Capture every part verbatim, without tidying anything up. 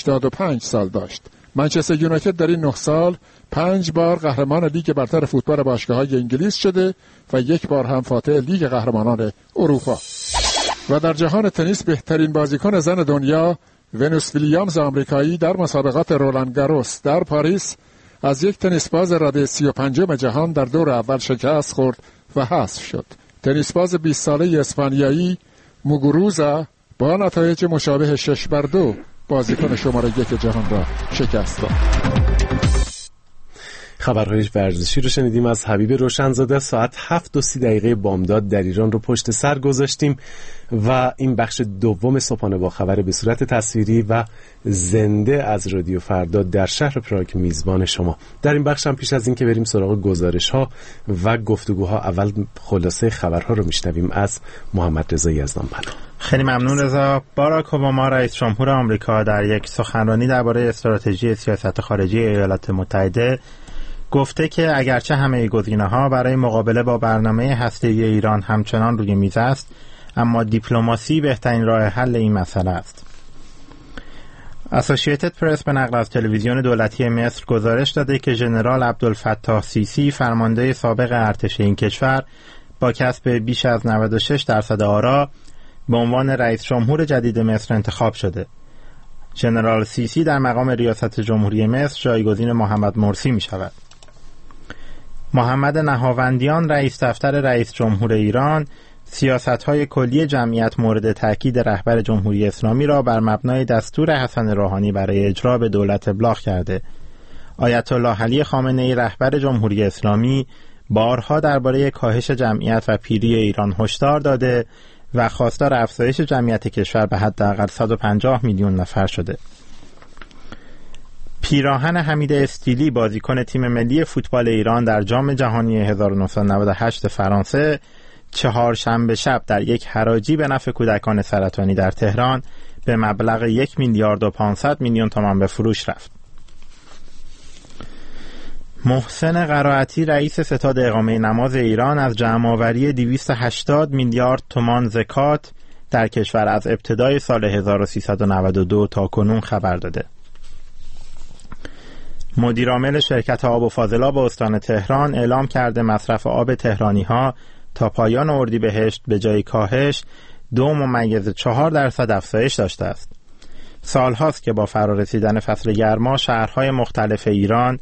هشتاد و پنج سال داشت. منچستر یونایتد در این نه سال پنج بار قهرمان لیگ برتر فوتبال باشگاه‌های انگلیس شده و یک بار هم فاتح لیگ قهرمانان اروپا. و در جهان تنیس بهترین بازیکن زن دنیا ونوس ویلیامز آمریکایی در مسابقات رولان گاروس در پاریس از یک تنیسباز رده سی و پنجم جهان در دور اول شکست خورد و حذف شد. تنیسباز بیست ساله اسپانیایی موگوروزا با نتایج مشابه شش بر دو بازیکن شماره یک جهان را شکست داد. خبرهای ورزشی رو شنیدیم از حبیب روشنزاده. ساعت هفت و سی دقیقه بامداد در ایران رو پشت سر گذاشتیم و این بخش دوم صبحانه با خبر به صورت تصویری و زنده از رادیو فردا در شهر پراگ میزبان شما. در این بخش هم پیش از این که بریم سراغ گزارش ها و گفتگوها، اول خلاصه خبرها رو میشنویم از محمد رضا یزدانپناه. خیلی ممنون رضا. باراک اوباما رئیس جمهور آمریکا در یک سخنرانی درباره استراتژی سیاست خارجی ایالات متحده گفته که اگرچه همه گزینه‌ها برای مقابله با برنامه هسته‌ای ایران همچنان روی میز است، اما دیپلماسی بهترین راه حل این مسئله است. اسوسییتد پرس به نقل از تلویزیون دولتی مصر گزارش داده که ژنرال عبدالفتاح سیسی، فرمانده سابق ارتش این کشور، با کسب بیش از نود و شش درصد آرا به عنوان رئیس جمهور جدید مصر انتخاب شده. ژنرال سیسی در مقام ریاست جمهوری مصر جایگزین محمد مرسی می شود. محمد نهاوندیان رئیس دفتر رئیس جمهور ایران سیاست‌های کلی جمعیت مورد تاکید رهبر جمهوری اسلامی را بر مبنای دستور حسن روحانی برای اجرا به دولت ابلاغ کرده. آیت الله علی خامنه‌ای رهبر جمهوری اسلامی بارها درباره کاهش جمعیت و پیری ایران هشدار داده و خواستار افزایش جمعیت کشور به حداقل صد و پنجاه میلیون نفر شده. پیراهن حمید استیلی بازیکن تیم ملی فوتبال ایران در جام جهانی هزار و نهصد و نود و هشت فرانسه چهارشنبه شب در یک حراجی به نفع کودکان سرطانی در تهران به مبلغ یک میلیارد و پانصد میلیون تومان به فروش رفت. محسن قرائتی رئیس ستاد اقامه نماز ایران از جمع‌آوری دویست و هشتاد میلیارد تومان زکات در کشور از ابتدای سال هزار و سیصد و نود و دو تا کنون خبر داده. مدیرعامل شرکت آب و فاضلاب استان تهران اعلام کرده مصرف آب تهرانی‌ها تا پایان اردیبهشت به جای کاهش دو ممیز چهار درصد افزایش داشته است. سال‌هاست که با فرارسیدن فصل گرما شهرهای مختلف ایران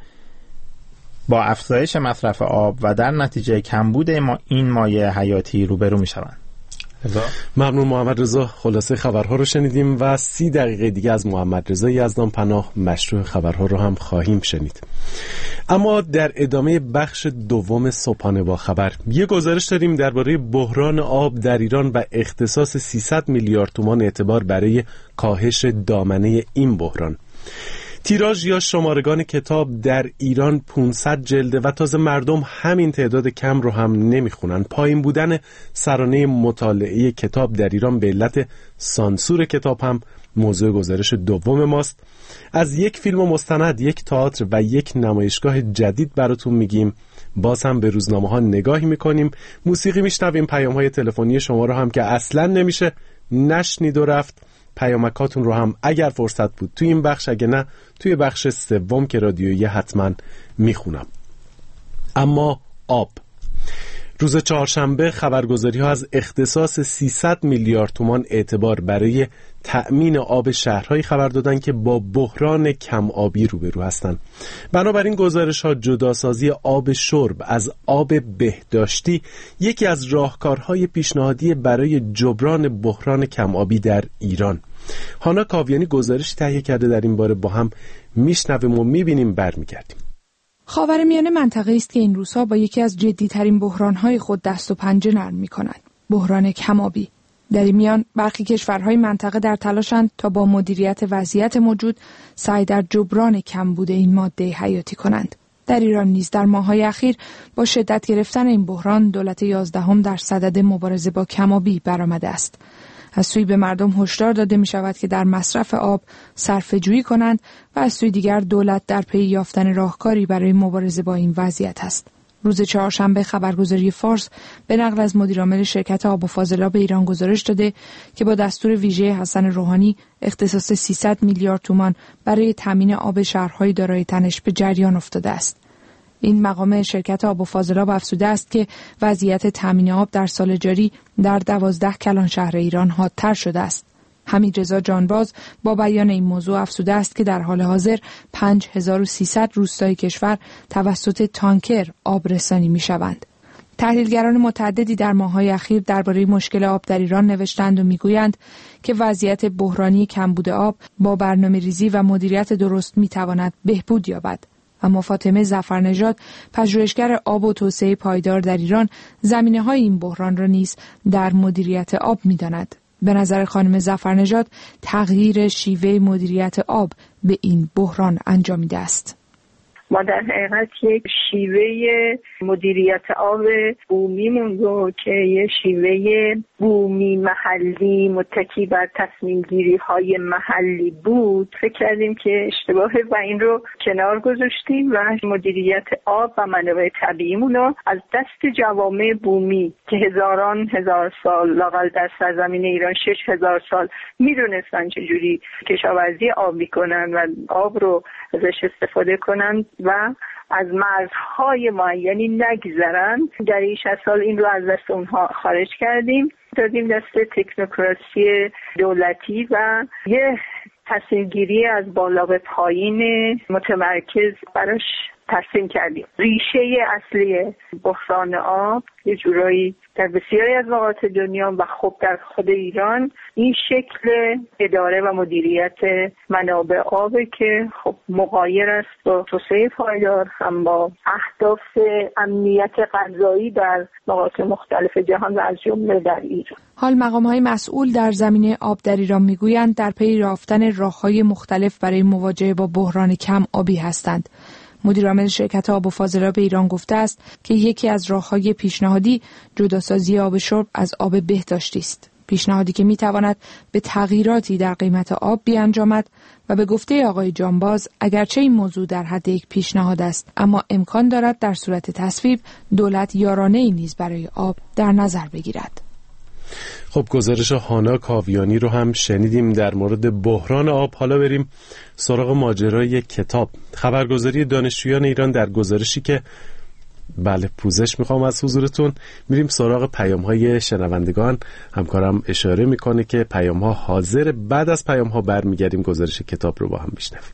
با افزایش مصرف آب و در نتیجه کمبود این مایع حیاتی روبرو می‌شوند. ممنون محمد رضا. خلاصه خبرها رو شنیدیم و سی دقیقه دیگه از محمد رضا یزدانپناه مشروع خبرها رو هم خواهیم شنید. اما در ادامه بخش دوم صبحانه با خبر یه گزارش داریم درباره بحران آب در ایران و اختصاص سیصد میلیارد تومان اعتبار برای کاهش دامنه این بحران. تیراژ یا شمارگان کتاب در ایران پانصد جلده و تازه مردم همین تعداد کم رو هم نمیخونن. پایین بودن سرانه مطالعه کتاب در ایران به علت سانسور کتاب هم موضوع گزارش دوم ماست. از یک فیلم مستند، یک تئاتر و یک نمایشگاه جدید براتون میگیم. باز هم به روزنامه ها نگاهی میکنیم، موسیقی میشنویم، پیام های تلفنی شما رو هم که اصلا نمیشه نشنید و رفت. پیامکاتون رو هم اگر فرصت بود توی این بخش، اگه نه توی بخش سوم که رادیویی حتما میخونم. اما آب، روز چهارشنبه خبرگزاری ها از اختصاص سیصد میلیارد تومان اعتبار برای تأمین آب شهرهایی خبر دادن که با بحران کم آبی روبرو هستند. بنابراین گزارش ها جداسازی آب شرب از آب بهداشتی یکی از راهکارهای پیشنهادی برای جبران بحران کم آبی در ایران. هانا کاویانی گزارش تهیه کرده در این باره، با هم میشنویم و میبینیم برمیگردیم. خاورمیانه منطقه‌ای است که این روزها با یکی از جدی‌ترین بحران‌های خود دست و پنجه نرم می‌کنند. بحران کم‌آبی. در این میان برخی کشورهای منطقه در تلاشند تا با مدیریت وضعیت موجود سعی در جبران کمبود این ماده حیاتی کنند. در ایران نیز در ماه‌های اخیر با شدت گرفتن این بحران دولت یازدهم در صدد مبارزه با کم‌آبی برآمده است. از سوی به مردم هشدار داده می شود که در مصرف آب صرفه‌جویی کنند و از سوی دیگر دولت در پی یافتن راهکاری برای مبارزه با این وضعیت است. روز چهارشنبه خبرگزاری فارس به نقل از مدیرعامل شرکت آب و فاضلاب ایران گزارش داده که با دستور ویژه حسن روحانی اختصاص سیصد میلیارد تومان برای تامین آب شهرهای دارای تنش به جریان افتاده است. این مقام شرکت آب و فاضلاب افزوده است که وضعیت تامین آب در سال جاری در دوازده کلان شهر ایران حادتر شده است. حمیدرضا جانباز با بیان این موضوع افزوده است که در حال حاضر پنج هزار و سیصد روستای کشور توسط تانکر آب رسانی می شوند. تحلیلگران متعددی در ماه‌های اخیر درباره مشکل آب در ایران نوشتند و میگویند که وضعیت بحرانی کمبود آب با برنامه‌ریزی و مدیریت درست می‌تواند بهبود یابد. اما فاطمه ظفرنژاد، پژوهشگر آب و توسعه پایدار در ایران، زمینه‌های این بحران را نیز در مدیریت آب می‌داند. به نظر خانم ظفرنژاد تغییر شیوه مدیریت آب به این بحران انجامیده است. ما در حقیقت یک شیوه مدیریت آب بومیمون رو که یه شیوه بومی محلی متکی بر تصمیم گیری های محلی بود فکر کردیم که اشتباهه و این رو کنار گذاشتیم و مدیریت آب و منابع طبیعیمون رو از دست جوامع بومی که هزاران هزار سال لااقل در سرزمین ایران شش هزار سال میدونستن چجوری کشاورزی آب میکنن و آب رو ازش استفاده کنن و از مرزهای معینی نگذرن، در این شصت سال این رو از دست اونها خارج کردیم، دادیم دست تکنوکراسی دولتی و یه تصمیم گیری از بالا به پایین متمرکز براش ترسیم کردیم. ریشه اصلی بحران آب یه جورایی در بسیاری از نقاط دنیا و خب در خود ایران این شکل اداره و مدیریت منابع آب که خب مغایر است با توسعه پایدار، هم با اهداف امنیت غذایی در نقاط مختلف جهان و از جمله در ایران. حال مقام‌های مسئول در زمینه آب در ایران میگویند در پی یافتن راه‌های مختلف برای مواجهه با بحران کم آبی هستند. مدیرعامل شرکت آب و فاضلاب ایران گفته است که یکی از راه‌های پیشنهادی جداسازی آب شرب از آب بهداشتی است. پیشنهادی که می‌تواند به تغییراتی در قیمت آب بیانجامد و به گفته آقای جانباز اگرچه این موضوع در حد یک پیشنهاد است اما امکان دارد در صورت تصویب دولت یارانه‌ای نیز برای آب در نظر بگیرد. خب گزارش هانا کاویانی رو هم شنیدیم در مورد بحران آب. حالا بریم سراغ ماجرای کتاب. خبرگزاری دانشجویان ایران در گزارشی که بله پوزش میخوام از حضورتون، میریم سراغ پیام‌های شنوندگان. همکارم اشاره میکنه که پیام‌ها حاضر، بعد از پیام‌ها برمیگردیم گزارش کتاب رو با هم بشنویم.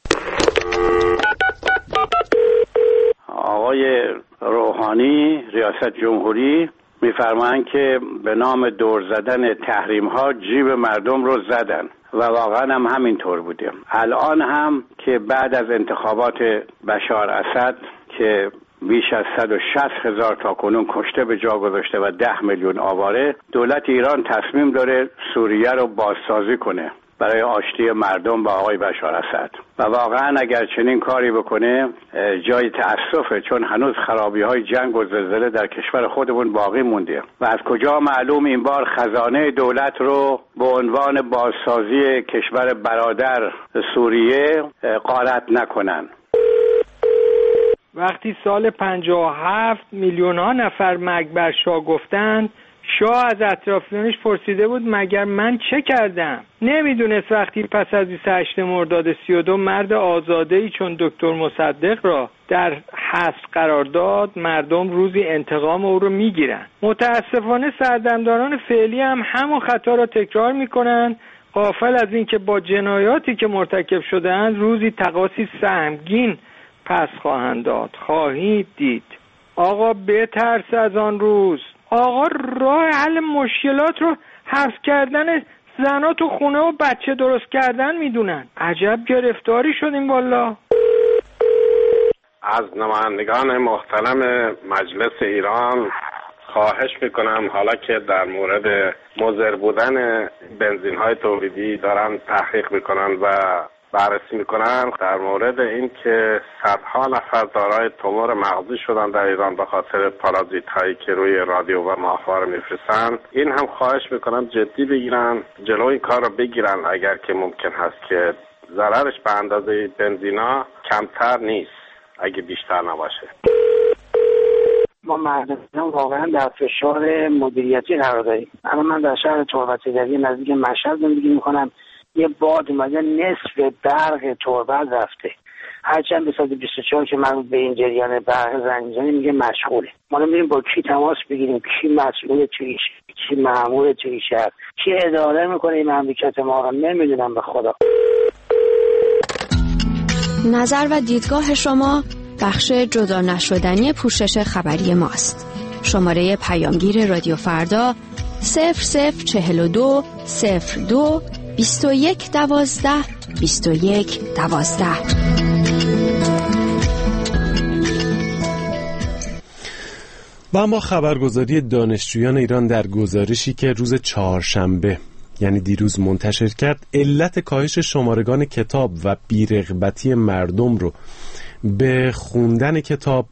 آقای روحانی ریاست جمهوری میفرمایند که به نام دور زدن تحریم ها جیب مردم رو زدن و واقعا هم همینطور بوده. الان هم که بعد از انتخابات بشار اسد که بیش از صد و شصت هزار تا کنون کشته به جا گذاشته و ده میلیون آواره، دولت ایران تصمیم داره سوریه رو بازسازی کنه برای آشتی مردم با آقای بشار اسد و واقعا اگر چنین کاری بکنه جای تأسفه، چون هنوز خرابی های جنگ و زلزله در کشور خودمون باقی مونده و از کجا معلوم این بار خزانه دولت رو به عنوان بازسازی کشور برادر سوریه غارت نکنن. وقتی سال پنجاه و هفت میلیون ها نفر مرگ بر شاه گفتند، شاه از اطرافیانش پرسیده بود مگر من چه کردم؟ نمیدونست وقتی پس از بیست و هشتم مرداد سی و دو مرد آزاده‌ای چون دکتر مصدق را در حبس قرار داد مردم روزی انتقام او رو میگیرن. متاسفانه سردمداران فعلی هم همون خطا را تکرار میکنن، غافل از این که با جنایاتی که مرتکب شده‌اند روزی تقاصی سهمگین پس خواهند داد. خواهید دید. آقا بترس از آن روز. آقا راه حل مشکلات رو حذف کردن زنا تو خونه و بچه درست کردن میدونن. عجب گرفتاری شدیم والا. از نمایندگان محترم مجلس ایران خواهش میکنم حالا که در مورد مضر بودن بنزین های تولیدی دارن تحقیق میکنن و بررسی میکنن، در مورد این که صدها نفر دارای تومور مغزی شدن در ایران به خاطر پارازیت هایی که روی رادیو و ماهواره میفرستن، این هم خواهش میکنم جدی بگیرن، جلوی این کار رو بگیرن اگر که ممکن هست که ضررش به اندازه بنزینا کمتر نیست اگه بیشتر نباشه. ما مردم واقعا در فشار مدیریتی قرار داریم. الان من در شهر تربت‌دری نزدیک مشهد زندگی میکنم. یه باد اومده نصف برق تربت رفته. هرچند به صد و بیست و چهار که مربوط به این جریان برق زنگ میزنه میگه مشغوله. ما نمیدونیم با کی تماس بگیریم، کی مسئول توی کی مأمور توی شهر، کی اداره میکنه این مملکت ما رو، نمیدونم به خدا. نظر و دیدگاه شما بخش جدا نشدنی پوشش خبری ماست. شماره پیامگیر رادیو فردا صفر صفر چهل و دو صفر دو بیست و یک دوازده بیست و یک دوازده. و اما خبرگزاری دانشجویان ایران در گزارشی که روز چهارشنبه یعنی دیروز منتشر کرد، علت کاهش شمارگان کتاب و بی‌رغبتی مردم رو به خوندن کتاب،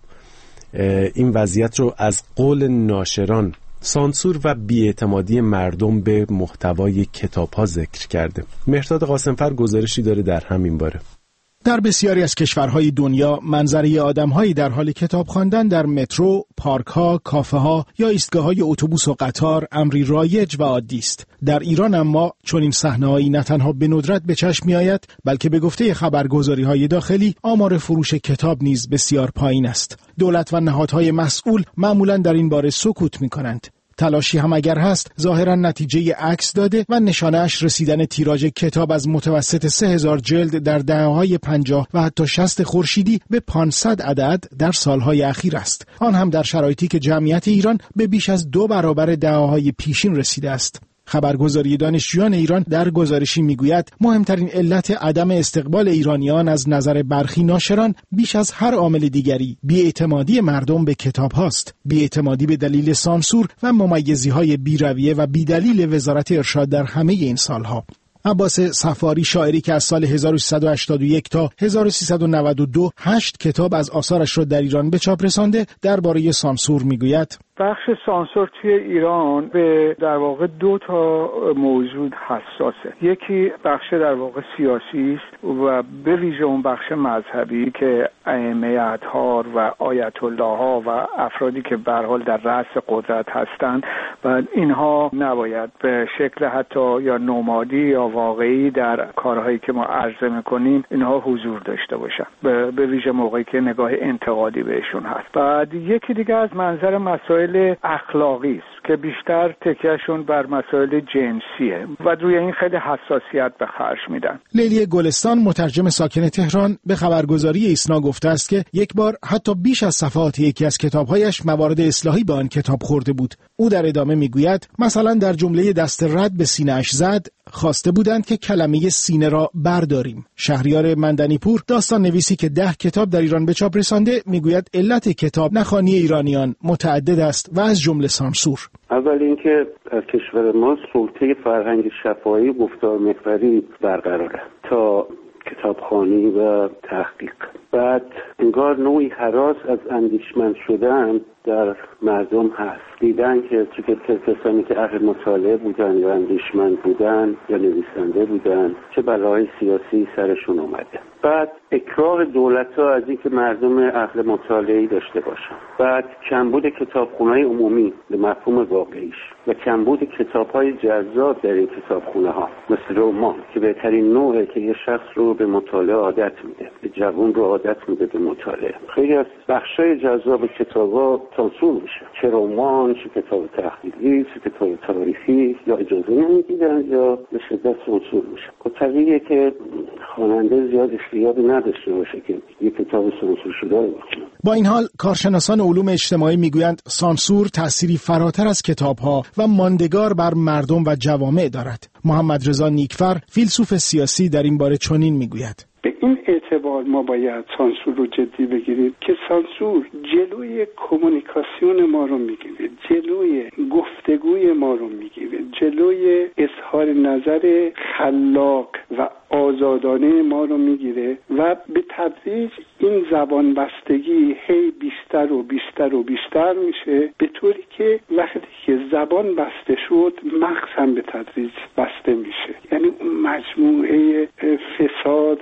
این وضعیت رو از قول ناشران سانسور و بی‌اعتمادی مردم به محتوای کتاب‌ها ذکر کرده. مهرداد قاسمفر گزارشی داره در همین باره. در بسیاری از کشورهای دنیا منظره آدم‌هایی در حال کتاب خواندن در مترو، پارک‌ها، کافه‌ها یا ایستگاه‌های اتوبوس و قطار امری رایج و عادی است. در ایران اما چون این صحنه‌هایی نه تنها به ندرت به چشم می‌آید، بلکه به گفته خبرگزاری‌های داخلی آمار فروش کتاب نیز بسیار پایین است. دولت و نهادهای مسئول معمولاً در این باره سکوت می‌کنند. تلاشی هم اگر هست ظاهرا نتیجه عکس داده و نشانه‌اش رسیدن تیراژ کتاب از متوسط سه هزار جلد در دهه‌های پنجاه و حتی شصت خورشیدی به پانصد عدد در سالهای اخیر است. آن هم در شرایطی که جمعیت ایران به بیش از دو برابر دهه‌های پیشین رسیده است. خبرگزاری دانشجویان ایران در گزارشی میگوید مهمترین علت عدم استقبال ایرانیان از نظر برخی ناشران بیش از هر عامل دیگری بی‌اعتمادی مردم به کتاب هاست. بی‌اعتمادی به دلیل سانسور و ممیزی‌های بی‌رویه و بی‌دلیل وزارت ارشاد در همه این سالها. عباس صفاری شاعری که از سال هزار و سیصد و هشتاد و یک تا هزار و سیصد و نود و دو هشت کتاب از آثارش را در ایران به چاپ رسانده درباره سانسور میگوید: بخش سانسور توی ایران به در واقع دو تا موضوع حساسه. یکی بخش در واقع سیاسی است و به ویژه اون بخش مذهبی که ائمه اطهار و آیت الله ها و افرادی که به هر حال در رأس قدرت هستند و اینها نباید به شکل حتی یا نمادی یا واقعی در کارهایی که ما عرضه میکنیم اینها حضور داشته باشن، به ویژه موقعی که نگاه انتقادی بهشون هست. بعد یکی دیگه از منظر مسائل اخلاقی است که بیشتر تکیهشون بر مسائل جنسیه و روی این خیلی حساسیت به خرج میدن. لیلی گلستان مترجم ساکن تهران به خبرگزاری ایسنا گفته است که یک بار حتی بیش از صفحات یکی از کتابهایش موارد اصلاحی به آن کتاب خورده بود. او در ادامه میگوید مثلا در جمله دست رد به سینه‌اش زد خواسته بودند که کلمه سینه را برداریم. شهریار مندنیپور داستان نویسی که ده کتاب در ایران به چاپ رسانده میگوید علت کتاب نخوانی ایرانیان متعدد است و از جمله سانسور. اول اینکه در کشور ما سلطه فرهنگ شفاهی گفتار محوری برقراره تا کتابخوانی و تحقیق. بعد انگار نوعی هراس از اندیشمند شدن در مردم هست. دیدن که چه کسانی که اهل مطالعه بودن یا اندیشمند بودن یا نویسنده بودن چه بلاهای سیاسی سرشون اومده. بعد اکراه دولت‌ها از اینکه مردم اهل مطالعه‌ای داشته باشن. بعد کمبود کتابخونه‌های عمومی به مفهوم واقعیش و کمبود کتاب‌های جذاب در این کتابخونه‌ها مثل رمان که بهترین نوعه که یه شخص رو به مطالعه عادت میده، به جوان رو عادت میده به مطالعه. خیلی از بخشای جذاب کتاب‌ها سانسور میشه، چه رمان، چه کتاب تحقیقی، چه کتاب تاریخی، یا اجازه نمیدن یا به شدت سانسور میشه. طبیعیه که خواننده زیاد اشتیاقی نداشته باشه که یک کتاب سانسور شده رو بخونه. با این حال کارشناسان علوم اجتماعی میگویند سانسور تأثیری فراتر از کتاب‌ها و ماندگار بر مردم و جوامع دارد. محمد رضا نیکفر فیلسوف سیاسی در این باره چنین میگوید: به این اعتبار ما باید سانسور رو جدی بگیریم که سانسور جلوی کمونیکاسیون ما رو میگیره، جلوی گفتگوی ما رو میگیره، جلوی اظهار نظر خلاق و آزادانه ما رو میگیره و به تدریج این زبان بستگی هی بیشتر و بیشتر و بیشتر میشه، به طوری که وقتی که زبان بسته شد مغز هم به تدریج بسته میشه. یعنی اون مجموعه فساد و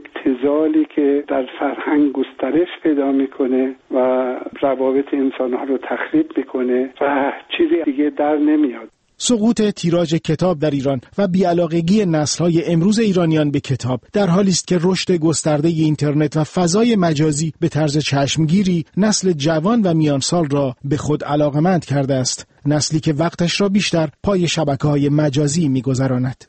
ابتذالی که در فرهنگ گسترش پیدا میکنه و روابط انسانها رو تخریب میکنه و چیزی دیگه در نمیاد. سقوط تیراژ کتاب در ایران و بی‌علاقگی نسل‌های امروز ایرانیان به کتاب در حالی است که رشد گسترده اینترنت و فضای مجازی به طرز چشمگیری نسل جوان و میانسال را به خود علاقه‌مند کرده است، نسلی که وقتش را بیشتر پای شبکه‌های مجازی می‌گذراند.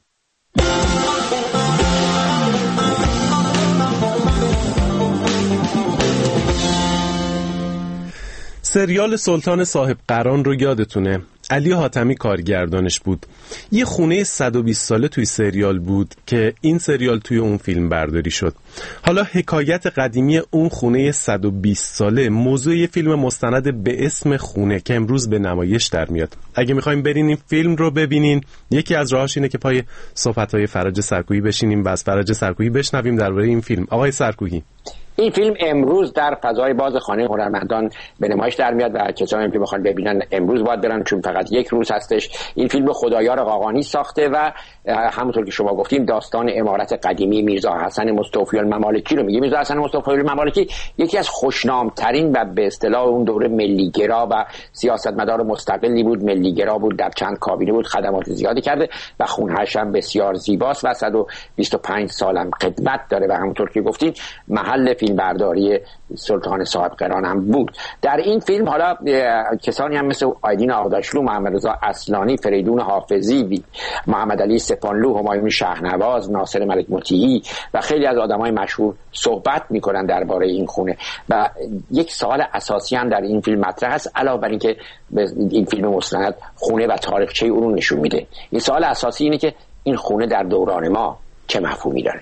سریال سلطان صاحب قران رو یادتونه؟ علی حاتمی کارگردانش بود. یه خونه صد و بیست ساله توی سریال بود که این سریال توی اون فیلم برداری شد. حالا حکایت قدیمی اون خونه صد و بیست ساله موضوع یه فیلم مستند به اسم خونه که امروز به نمایش در میاد. اگه میخوایم برین این فیلم رو ببینین، یکی از راهاش اینه که پای صحبت‌های فرج سرکویی بشینیم و از فرج سرکویی بشنویم درباره این فیلم. آقای سرکویی، این فیلم امروز در فضای باز خانه هنرمندان به نمایش در میاد و کسانی که بخوان ببینن امروز باید برن، چون فقط یک روز هستش. این فیلم خدایار قاقانی ساخته و همونطور که شما گفتیم داستان عمارت قدیمی میرزا حسن مصطفی الممالکی رو میگه. میرزا حسن مصطفی الممالکی یکی از خوشنامترین و به اصطلاح اون دوره ملیگرا و سیاستمدار مستقلی بود. ملیگرا بود، در چند کابینه بود، خدمات زیادی کرده و خونه‌اش هم بسیار زیباست و صد و بیست و پنج سالم خدمت داره و همونطور که گفتین محل فیلم برداری سلطان صاحب قران هم بود. در این فیلم حالا کسانی هم مثل آیدین آغداشلو، محمد رضا اصلانی، فریدون حافظی، محمد علی سپانلو، همایون شهنواز، ناصر ملک مطیعی و خیلی از آدمای مشهور صحبت میکنن درباره این خونه و یک سوال اساسی هم در این فیلم مطرح است، علاوه بر اینکه این فیلم مستند خونه و تاریخچه اون رو نشون میده. این سوال اساسی اینه که این خونه در دوران ما چه مفهومی داره.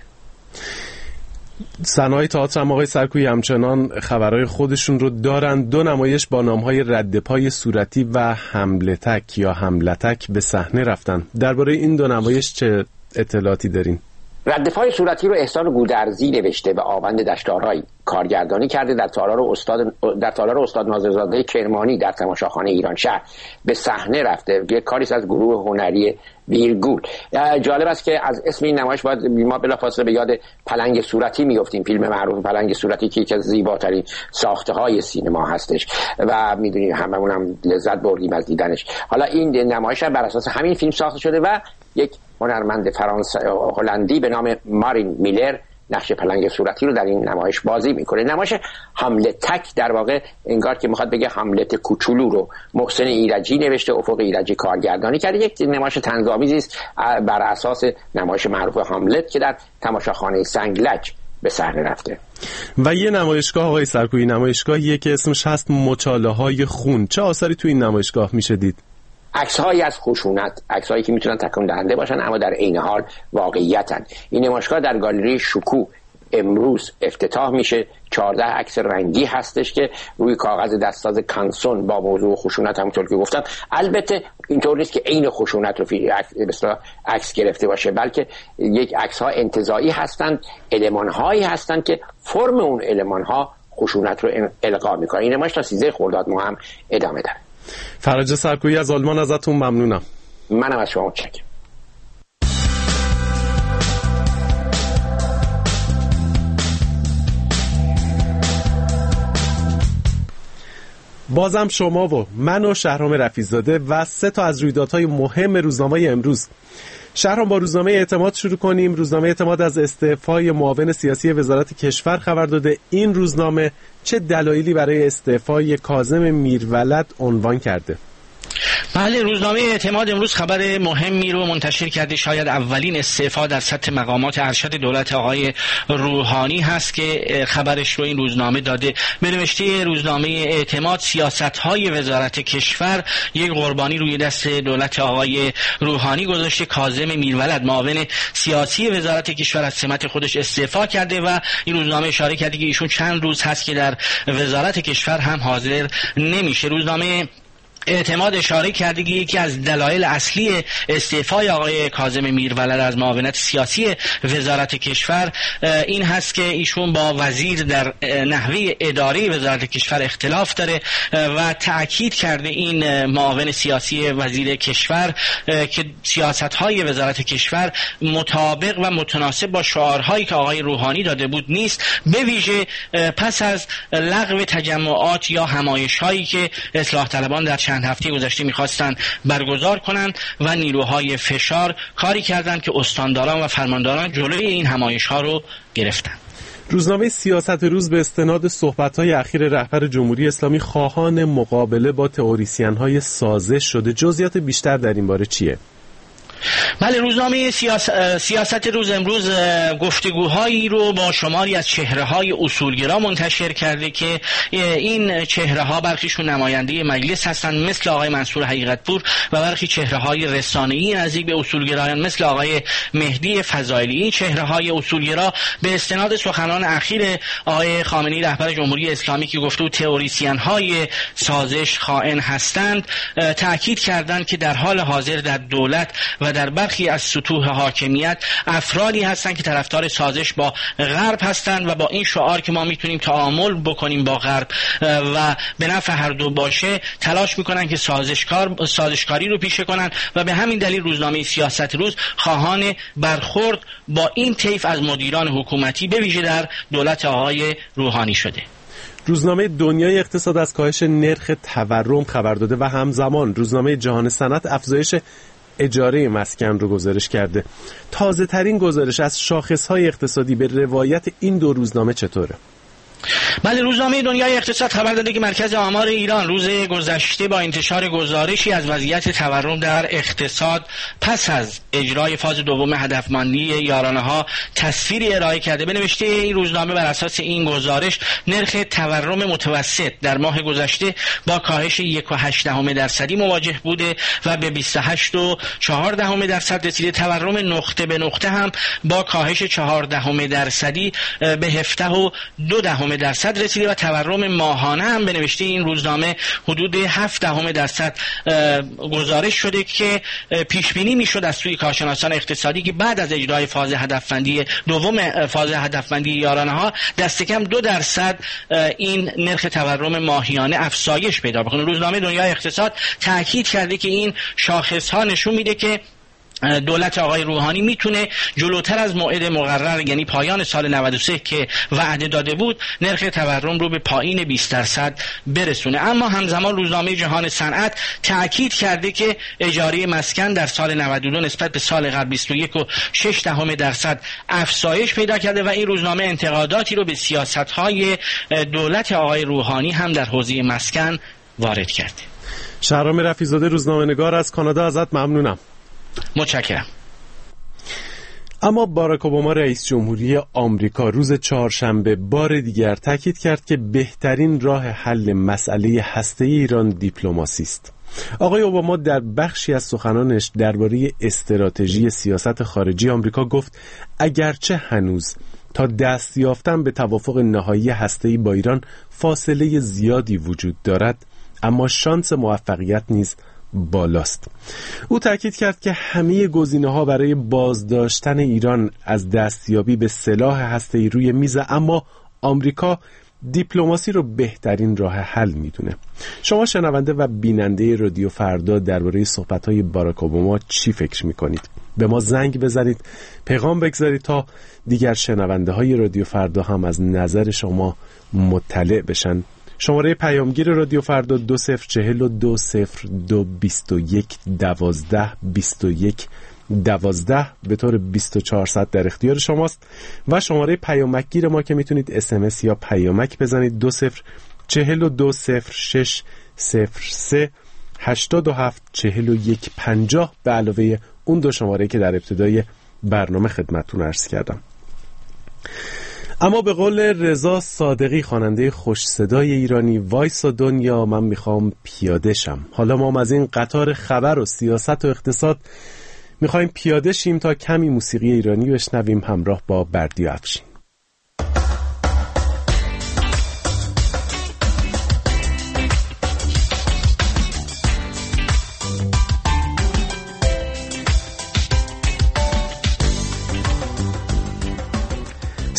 صنایع تئاتر هم آقای سرکویی همچنان خبرهای خودشون رو دارن. دو نمایش با نامهای رد پای صورتی و حملتک یا حملتک به صحنه رفتن. درباره این دو نمایش چه اطلاعاتی دارین؟ رد پای صورتی رو احسان گودرزی نوشته و آوند دشتارایی کارگردانی کرده. در تالار استاد در تالار استاد ناظرزاده کرمانی در تماشاخانه ایران شهر به صحنه رفته. یک کاری از گروه هنری ویرگول. جالب است که از اسم این نمایش باید ما بلافاصله به یاد پلنگ صورتی میافتیم، فیلم معروف پلنگ صورتی که یکی از زیباترین ساخته‌های سینما هستش و میدونیم هممون هم لذت بردیم از دیدنش. حالا این نمایش هم بر اساس همین فیلم ساخته شده و یک هنرمند فرانسه هلندی به نام مارین میلر نقش پلنگ صورتی رو در این نمایش بازی میکنه. نمایش حملتک در واقع انگار که میخواد بگه حملت کوچولو رو محسن ایرجی نوشته، افق ایرجی کارگردانی کرده. یک نمایش طنزآمیزی است بر اساس نمایش معروف حملت که در تماشاخانه سنگلج به صحنه رفته. و یه نمایشگاه آقای سرکویی، نمایشگاهیه که اسمش هست مچاله های خون. چه آثاری تو این نمایشگاه میشه دید؟ عکس‌هایی از خشونت، عکس‌هایی که میتونن تکون دهنده باشن اما در عین حال واقعیتن. این نمایشگاه در گالری شکوه امروز افتتاح میشه. چهارده عکس رنگی هستش که روی کاغذ دستساز کانسون با موضوع خشونت همونطور که گفتم. البته اینطور نیست که عین خشونت رو مثلا عکس گرفته باشه، بلکه یک عکس‌ها انتزاعی هستند، المان‌هایی هستند که فرم اون المان‌ها خشونت رو القا میکنه. این نمایش تا سیزده خرداد ماه هم ادامه داره. فرج سرکویی از آلمان ازتون ممنونم. منم از شما متشکرم. بازم شما و من و شهرام رفیع‌زاده و سه تا از رویدادهای مهم روزنامه امروز. شهرام، با روزنامه اعتماد شروع کنیم. روزنامه اعتماد از استعفای معاون سیاسی وزارت کشور خبر داده. این روزنامه چه دلایلی برای استعفای کاظم میرولد عنوان کرده؟ بله، روزنامه اعتماد امروز خبر مهمی رو منتشر کرده. شاید اولین استعفا در سطح مقامات ارشد دولت آقای روحانی هست که خبرش رو این روزنامه داده. به نوشته روزنامه اعتماد، سیاست‌های وزارت کشور یک قربانی روی دست دولت آقای روحانی گذاشته. کاظم میرولد معاون سیاسی وزارت کشور از سمت خودش استعفا کرده و این روزنامه اشاره کرده که ایشون چند روز هست که در وزارت کشور هم حاضر نمیشه. روزنامه اعتماد اشاره کرده که یکی از دلایل اصلی استعفای آقای کاظم میرولد از معاونت سیاسی وزارت کشور این هست که ایشون با وزیر در نحوه اداره وزارت کشور اختلاف داره و تأکید کرده این معاون سیاسی وزیر کشور که سیاست‌های وزارت کشور مطابق و متناسب با شعارهایی که آقای روحانی داده بود نیست، به ویژه پس از لغو تجمعات یا همایش‌هایی که اصلاح طلبان در چند هفته گذشته می‌خواستند برگزار کنند و نیروهای فشار کاری کردند که استانداران و فرمانداران جلوی این همایش‌ها رو گرفتند. روزنامه سیاست روز به استناد صحبت‌های اخیر رهبر جمهوری اسلامی خواهان مقابله با تئوریسین‌های سازش شده. جزئیات بیشتر در این باره چیه؟ بله، روزنامه سیاس... سیاست روز امروز گفتگوهایی رو با شماری از چهره‌های اصولگرا منتشر کرده که این چهره‌ها برخیشون نماینده مجلس هستند مثل آقای منصور حقیقت‌پور و برخی چهره‌های رسانه‌ای نزدیک به اصولگرایان مثل آقای مهدی فضائلی. این چهره‌های اصولگرا به استناد سخنان اخیر آقای خامنه‌ای رهبر جمهوری اسلامی که گفته بود تئوریسین‌های سازش خائن هستند، تأکید کردند که در حال حاضر در دولت و در برخی از سطوح حاکمیت افرادی هستند که طرفدار سازش با غرب هستند و با این شعار که ما میتونیم تعامل بکنیم با غرب و به نفع هر دو باشه تلاش میکنن که سازشکار سازشکاری رو پیشه کنن و به همین دلیل روزنامه سیاست روز خواهان برخورد با این طیف از مدیران حکومتی به ویژه در دولت آقای روحانی شده. روزنامه دنیای اقتصاد از کاهش نرخ تورم خبر داده و همزمان روزنامه جهان صنعت افزایش اجاره مسکن رو گزارش کرده. تازه ترین گزارش از شاخص‌های اقتصادی به روایت این دو روزنامه چطوره؟ بله، روزنامه دنیای اقتصاد خبر داده که مرکز آمار ایران روز گذشته با انتشار گزارشی از وضعیت تورم در اقتصاد پس از اجرای فاز دوم هدفمندی یارانه‌ها تصویری ارائه کرده. به نوشته این روزنامه بر اساس این گزارش نرخ تورم متوسط در ماه گذشته با کاهش یک و هشت دهم درصدی مواجه بوده و به بیست و هشت و چهار دهم درصد رسیده. تورم نقطه به نقطه هم با کاهش چهار دهم درصدی به هفده و دو دهم درصد رسیده و تورم ماهانه هم به نوشته این روزنامه حدود هفت دهم درصد گزارش شده که پیش بینی میشد از سوی کارشناسان اقتصادی که بعد از اجرای فاز هدفمندی دوم فاز هدفمندی یارانه ها دست کم دو درصد این نرخ تورم ماهیانه افزایش پیدا بکنه. روزنامه دنیای اقتصاد تاکید کرده که این شاخص ها نشون میده که دولت آقای روحانی میتونه جلوتر از موعد مقرر یعنی پایان سال نود و سه که وعده داده بود نرخ تورم رو به پایین بیست درصد برسونه. اما همزمان روزنامه جهان صنعت تاکید کرده که اجاره مسکن در سال نود و دو نسبت به سال قبل بیست و یک و شش دهم درصد افزایش پیدا کرده و این روزنامه انتقاداتی رو به سیاست‌های دولت آقای روحانی هم در حوزه مسکن وارد کرده. شهرام رفیع‌زاده روزنامه‌نگار از کانادا، ازت ممنونم. متشکرم. اما باراک اوباما رئیس جمهوری آمریکا روز چهارشنبه بار دیگر تاکید کرد که بهترین راه حل مسئله هسته ایران دیپلماسی است. آقای اوباما در بخشی از سخنانش درباره استراتژی سیاست خارجی آمریکا گفت اگرچه هنوز تا دست یافتن به توافق نهایی هسته‌ای با ایران فاصله زیادی وجود دارد، اما شانس موفقیت نیز بالاست. او تاکید کرد که همه گزینه‌ها برای بازداشتن ایران از دستیابی به سلاح هسته‌ای روی میزه، اما آمریکا دیپلماسی رو بهترین راه حل میدونه. شما شنونده و بیننده رادیو فردا درباره صحبت‌های باراک اوباما چی فکر میکنید؟ به ما زنگ بزنید، پیغام بگذارید تا دیگر شنونده های رادیو فردا هم از نظر شما مطلع بشن. شماره پیامگیر رادیو فردا دو صفر چهل و دو صفر دو بیست و یک دوازده بیست و یک دوازده به طور بیست و چهار صد در اختیار شماست و شماره پیامکگیر ما که میتونید اس ام اس یا پیامک بزنید دو صفر چهل و دو صفر شش صفر سه هشتاد و هفت چهل و یک پنجاه به علاوه اون دو شماره که در ابتدای برنامه خدمتتون عرض کردم. اما به قول رضا صادقی خواننده خوش صدای ایرانی، وایسا دنیا من میخوام پیاده شم. حالا ما از این قطار خبر و سیاست و اقتصاد میخوایم پیاده شیم تا کمی موسیقی ایرانی بشنویم همراه با بردیا افشین.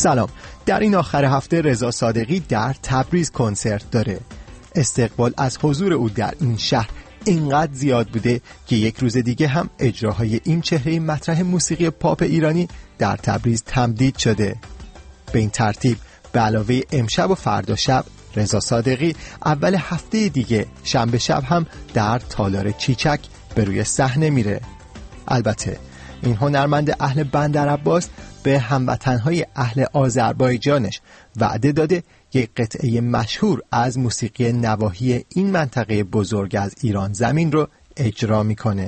سلام. در این آخر هفته رضا صادقی در تبریز کنسرت داره. استقبال از حضور او در این شهر اینقدر زیاد بوده که یک روز دیگه هم اجراهای این چهره مطرح موسیقی پاپ ایرانی در تبریز تمدید شده. به این ترتیب به علاوه امشب و فردا شب، رضا صادقی اول هفته دیگه شنبه شب هم در تالار چیچک به روی صحنه میره. البته این هنرمند اهل بندرعباس به هموطنهای اهل آذربایجانش وعده داده یک قطعه مشهور از موسیقی نواحی این منطقه بزرگ از ایران زمین رو اجرا میکنه.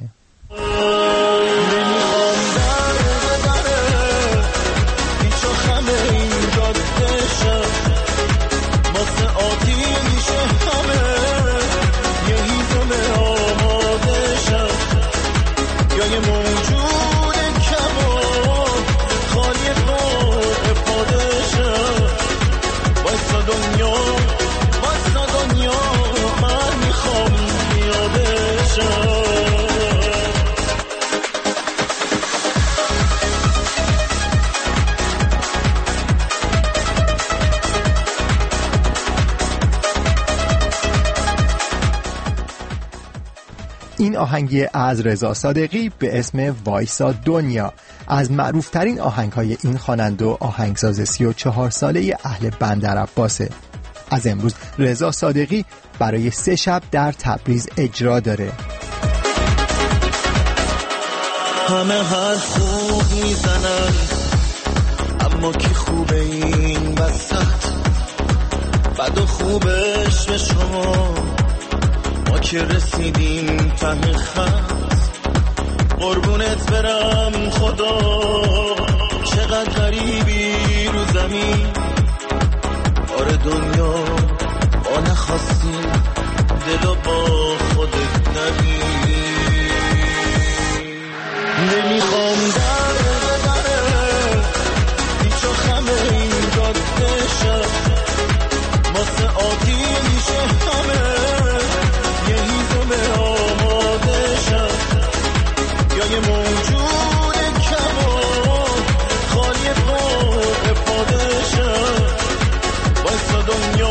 این آهنگی از رضا صادقی به اسم وایسا دنیا از معروفترین آهنگهای این خواننده و آهنگساز سی و چهار ساله اهل بندرعباسه. از امروز رضا صادقی برای سه شب در تبریز اجرا داره. همه حرف خوب میزنن اما کی خوبه این وسط؟ بد و خوبش به شما ما که رسیدیم ته خط. قربونت برم خدا چقدر غریبی رو زمین. آره دنیا با نخواستی دلو با خودت نبین. نمیخوام در ببره هیچ و خمه این جاده شد واسه آتیش همه یه هیزم آماده شد یا یه موجود کمان خالی پر افاده شد. واسه دنیا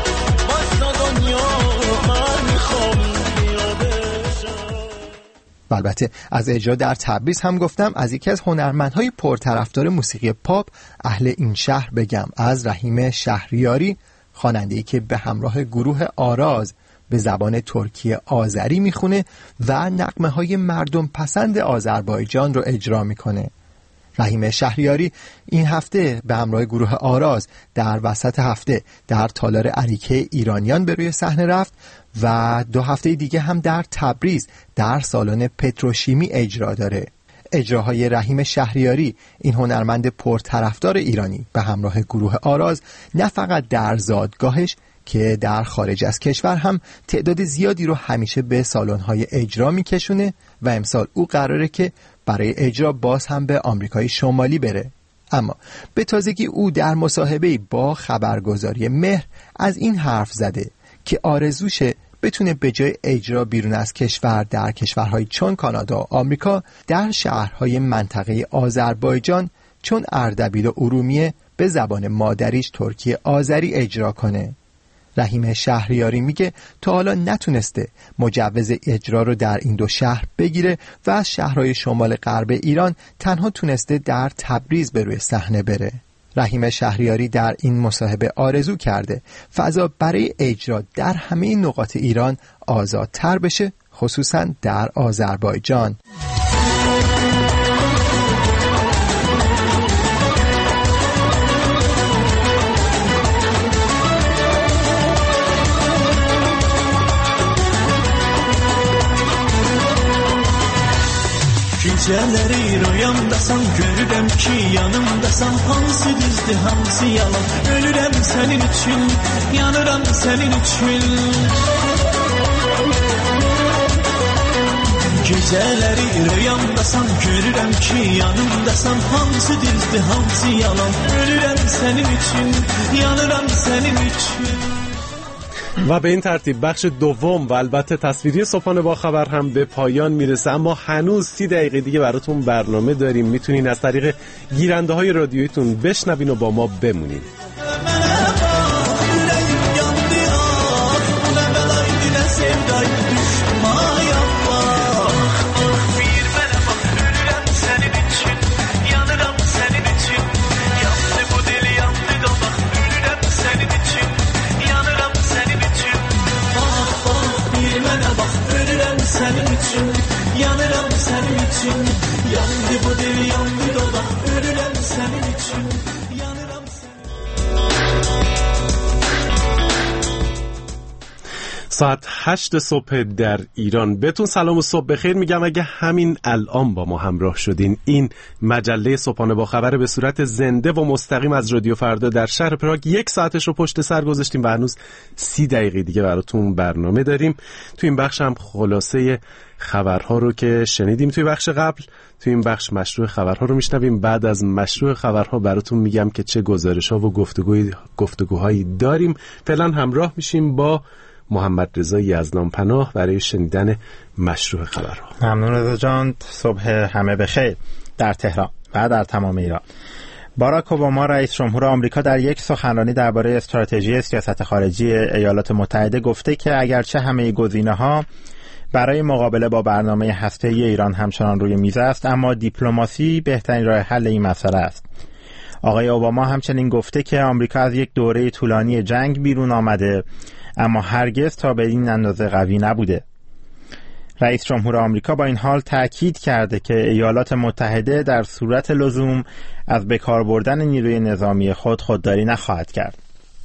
واسه دنیا من میخوام بیاده شد. البته از اجرا در تبریز هم گفتم از یکی از هنرمندهای پرطرفدار موسیقی پاپ اهل این شهر بگم، از رحیم شهریاری، خواننده‌ای که به همراه گروه آراز به زبان ترکی آذری میخونه و نغمه‌های مردم پسند آذربایجان رو اجرا میکنه. رحیم شهریاری این هفته به همراه گروه آراز در وسط هفته در تالار اریکه ایرانیان به روی صحنه رفت و دو هفته دیگه هم در تبریز در سالن پتروشیمی اجرا داره. اجراهای رحیم شهریاری، این هنرمند پرطرفدار ایرانی، به همراه گروه آراز نه فقط در زادگاهش که در خارج از کشور هم تعداد زیادی رو همیشه به سالن‌های اجرا میکشونه و امسال او قراره که برای اجرا باز هم به آمریکای شمالی بره. اما به تازگی او در مصاحبه‌ای با خبرگزاری مهر از این حرف زده که آرزوشه بتونه به جای اجرا بیرون از کشور در کشورهای چون کانادا و آمریکا در شهرهای منطقه آذربایجان چون اردبیل و ارومیه به زبان مادریش ترکی آذری اجرا کنه. رحیم شهریاری میگه تا حالا نتونسته مجوز اجرا رو در این دو شهر بگیره و از شهرهای شمال غرب ایران تنها تونسته در تبریز به روی صحنه بره. رحیم شهریاری در این مصاحبه آرزو کرده فضا برای اجرا در همه نقاط ایران آزادتر بشه، خصوصا در آذربایجان. Geceleri rüyamdasan görürəm ki yanımdasan. Hansı düzdür hansı yalan, ölürəm sənin üçün, yanıram sənin üçün. Geceleri rüyamdasan görürəm ki yanımdasan. Hansı düzdür hansı yalan, ölürəm sənin üçün, yanıram sənin üçün. و به این ترتیب بخش دوم و البته تصویری صبحانه با خبر هم به پایان میرسه، اما هنوز سی دقیقه دیگه براتون برنامه داریم. میتونین از طریق گیرنده های رادیویتون بشنوین و با ما بمونین. Yanıram senin için, yandı bu dil, yandı dolar, ölürüm senin için, yanıram senin. ساعت هشت صبح در ایران. بهتون سلام و صبح بخیر میگم اگه همین الان با ما همراه شدین. این مجله صبحانه با خبر به صورت زنده و مستقیم از رادیو فردا در شهر پراگ. یک ساعتش رو پشت سر گذاشتیم و هنوز سی دقیقه دیگه براتون برنامه داریم. تو این بخش هم خلاصه خبرها رو که شنیدیم توی بخش قبل، توی این بخش مشروع خبرها رو میشنویم. بعد از مشروع خبرها براتون میگم که چه گزارش‌ها و گفتگوی گفتگوهایی داریم. فعلا همراه میشیم با محمد رضا یزدان پناه برای شنیدن مشروع خبرها. ممنون رضا جان. صبح همه بخیر در تهران و در تمام ایران. باراک اوباما رئیس جمهور آمریکا در یک سخنرانی درباره استراتژی سیاست خارجی ایالات متحده گفته که اگرچه همه گزینه‌ها برای مقابله با برنامه هسته‌ای ایران همچنان روی میز است، اما دیپلماسی بهترین راه حل این مسئله است. آقای اوباما همچنین گفته که آمریکا از یک دوره طولانی جنگ بیرون آمده، اما هرگز تا به این اندازه قوی نبوده. رئیس جمهور آمریکا با این حال تأکید کرده که ایالات متحده در صورت لزوم از بکار بردن نیروی نظامی خود خودداری نخواهد کرد.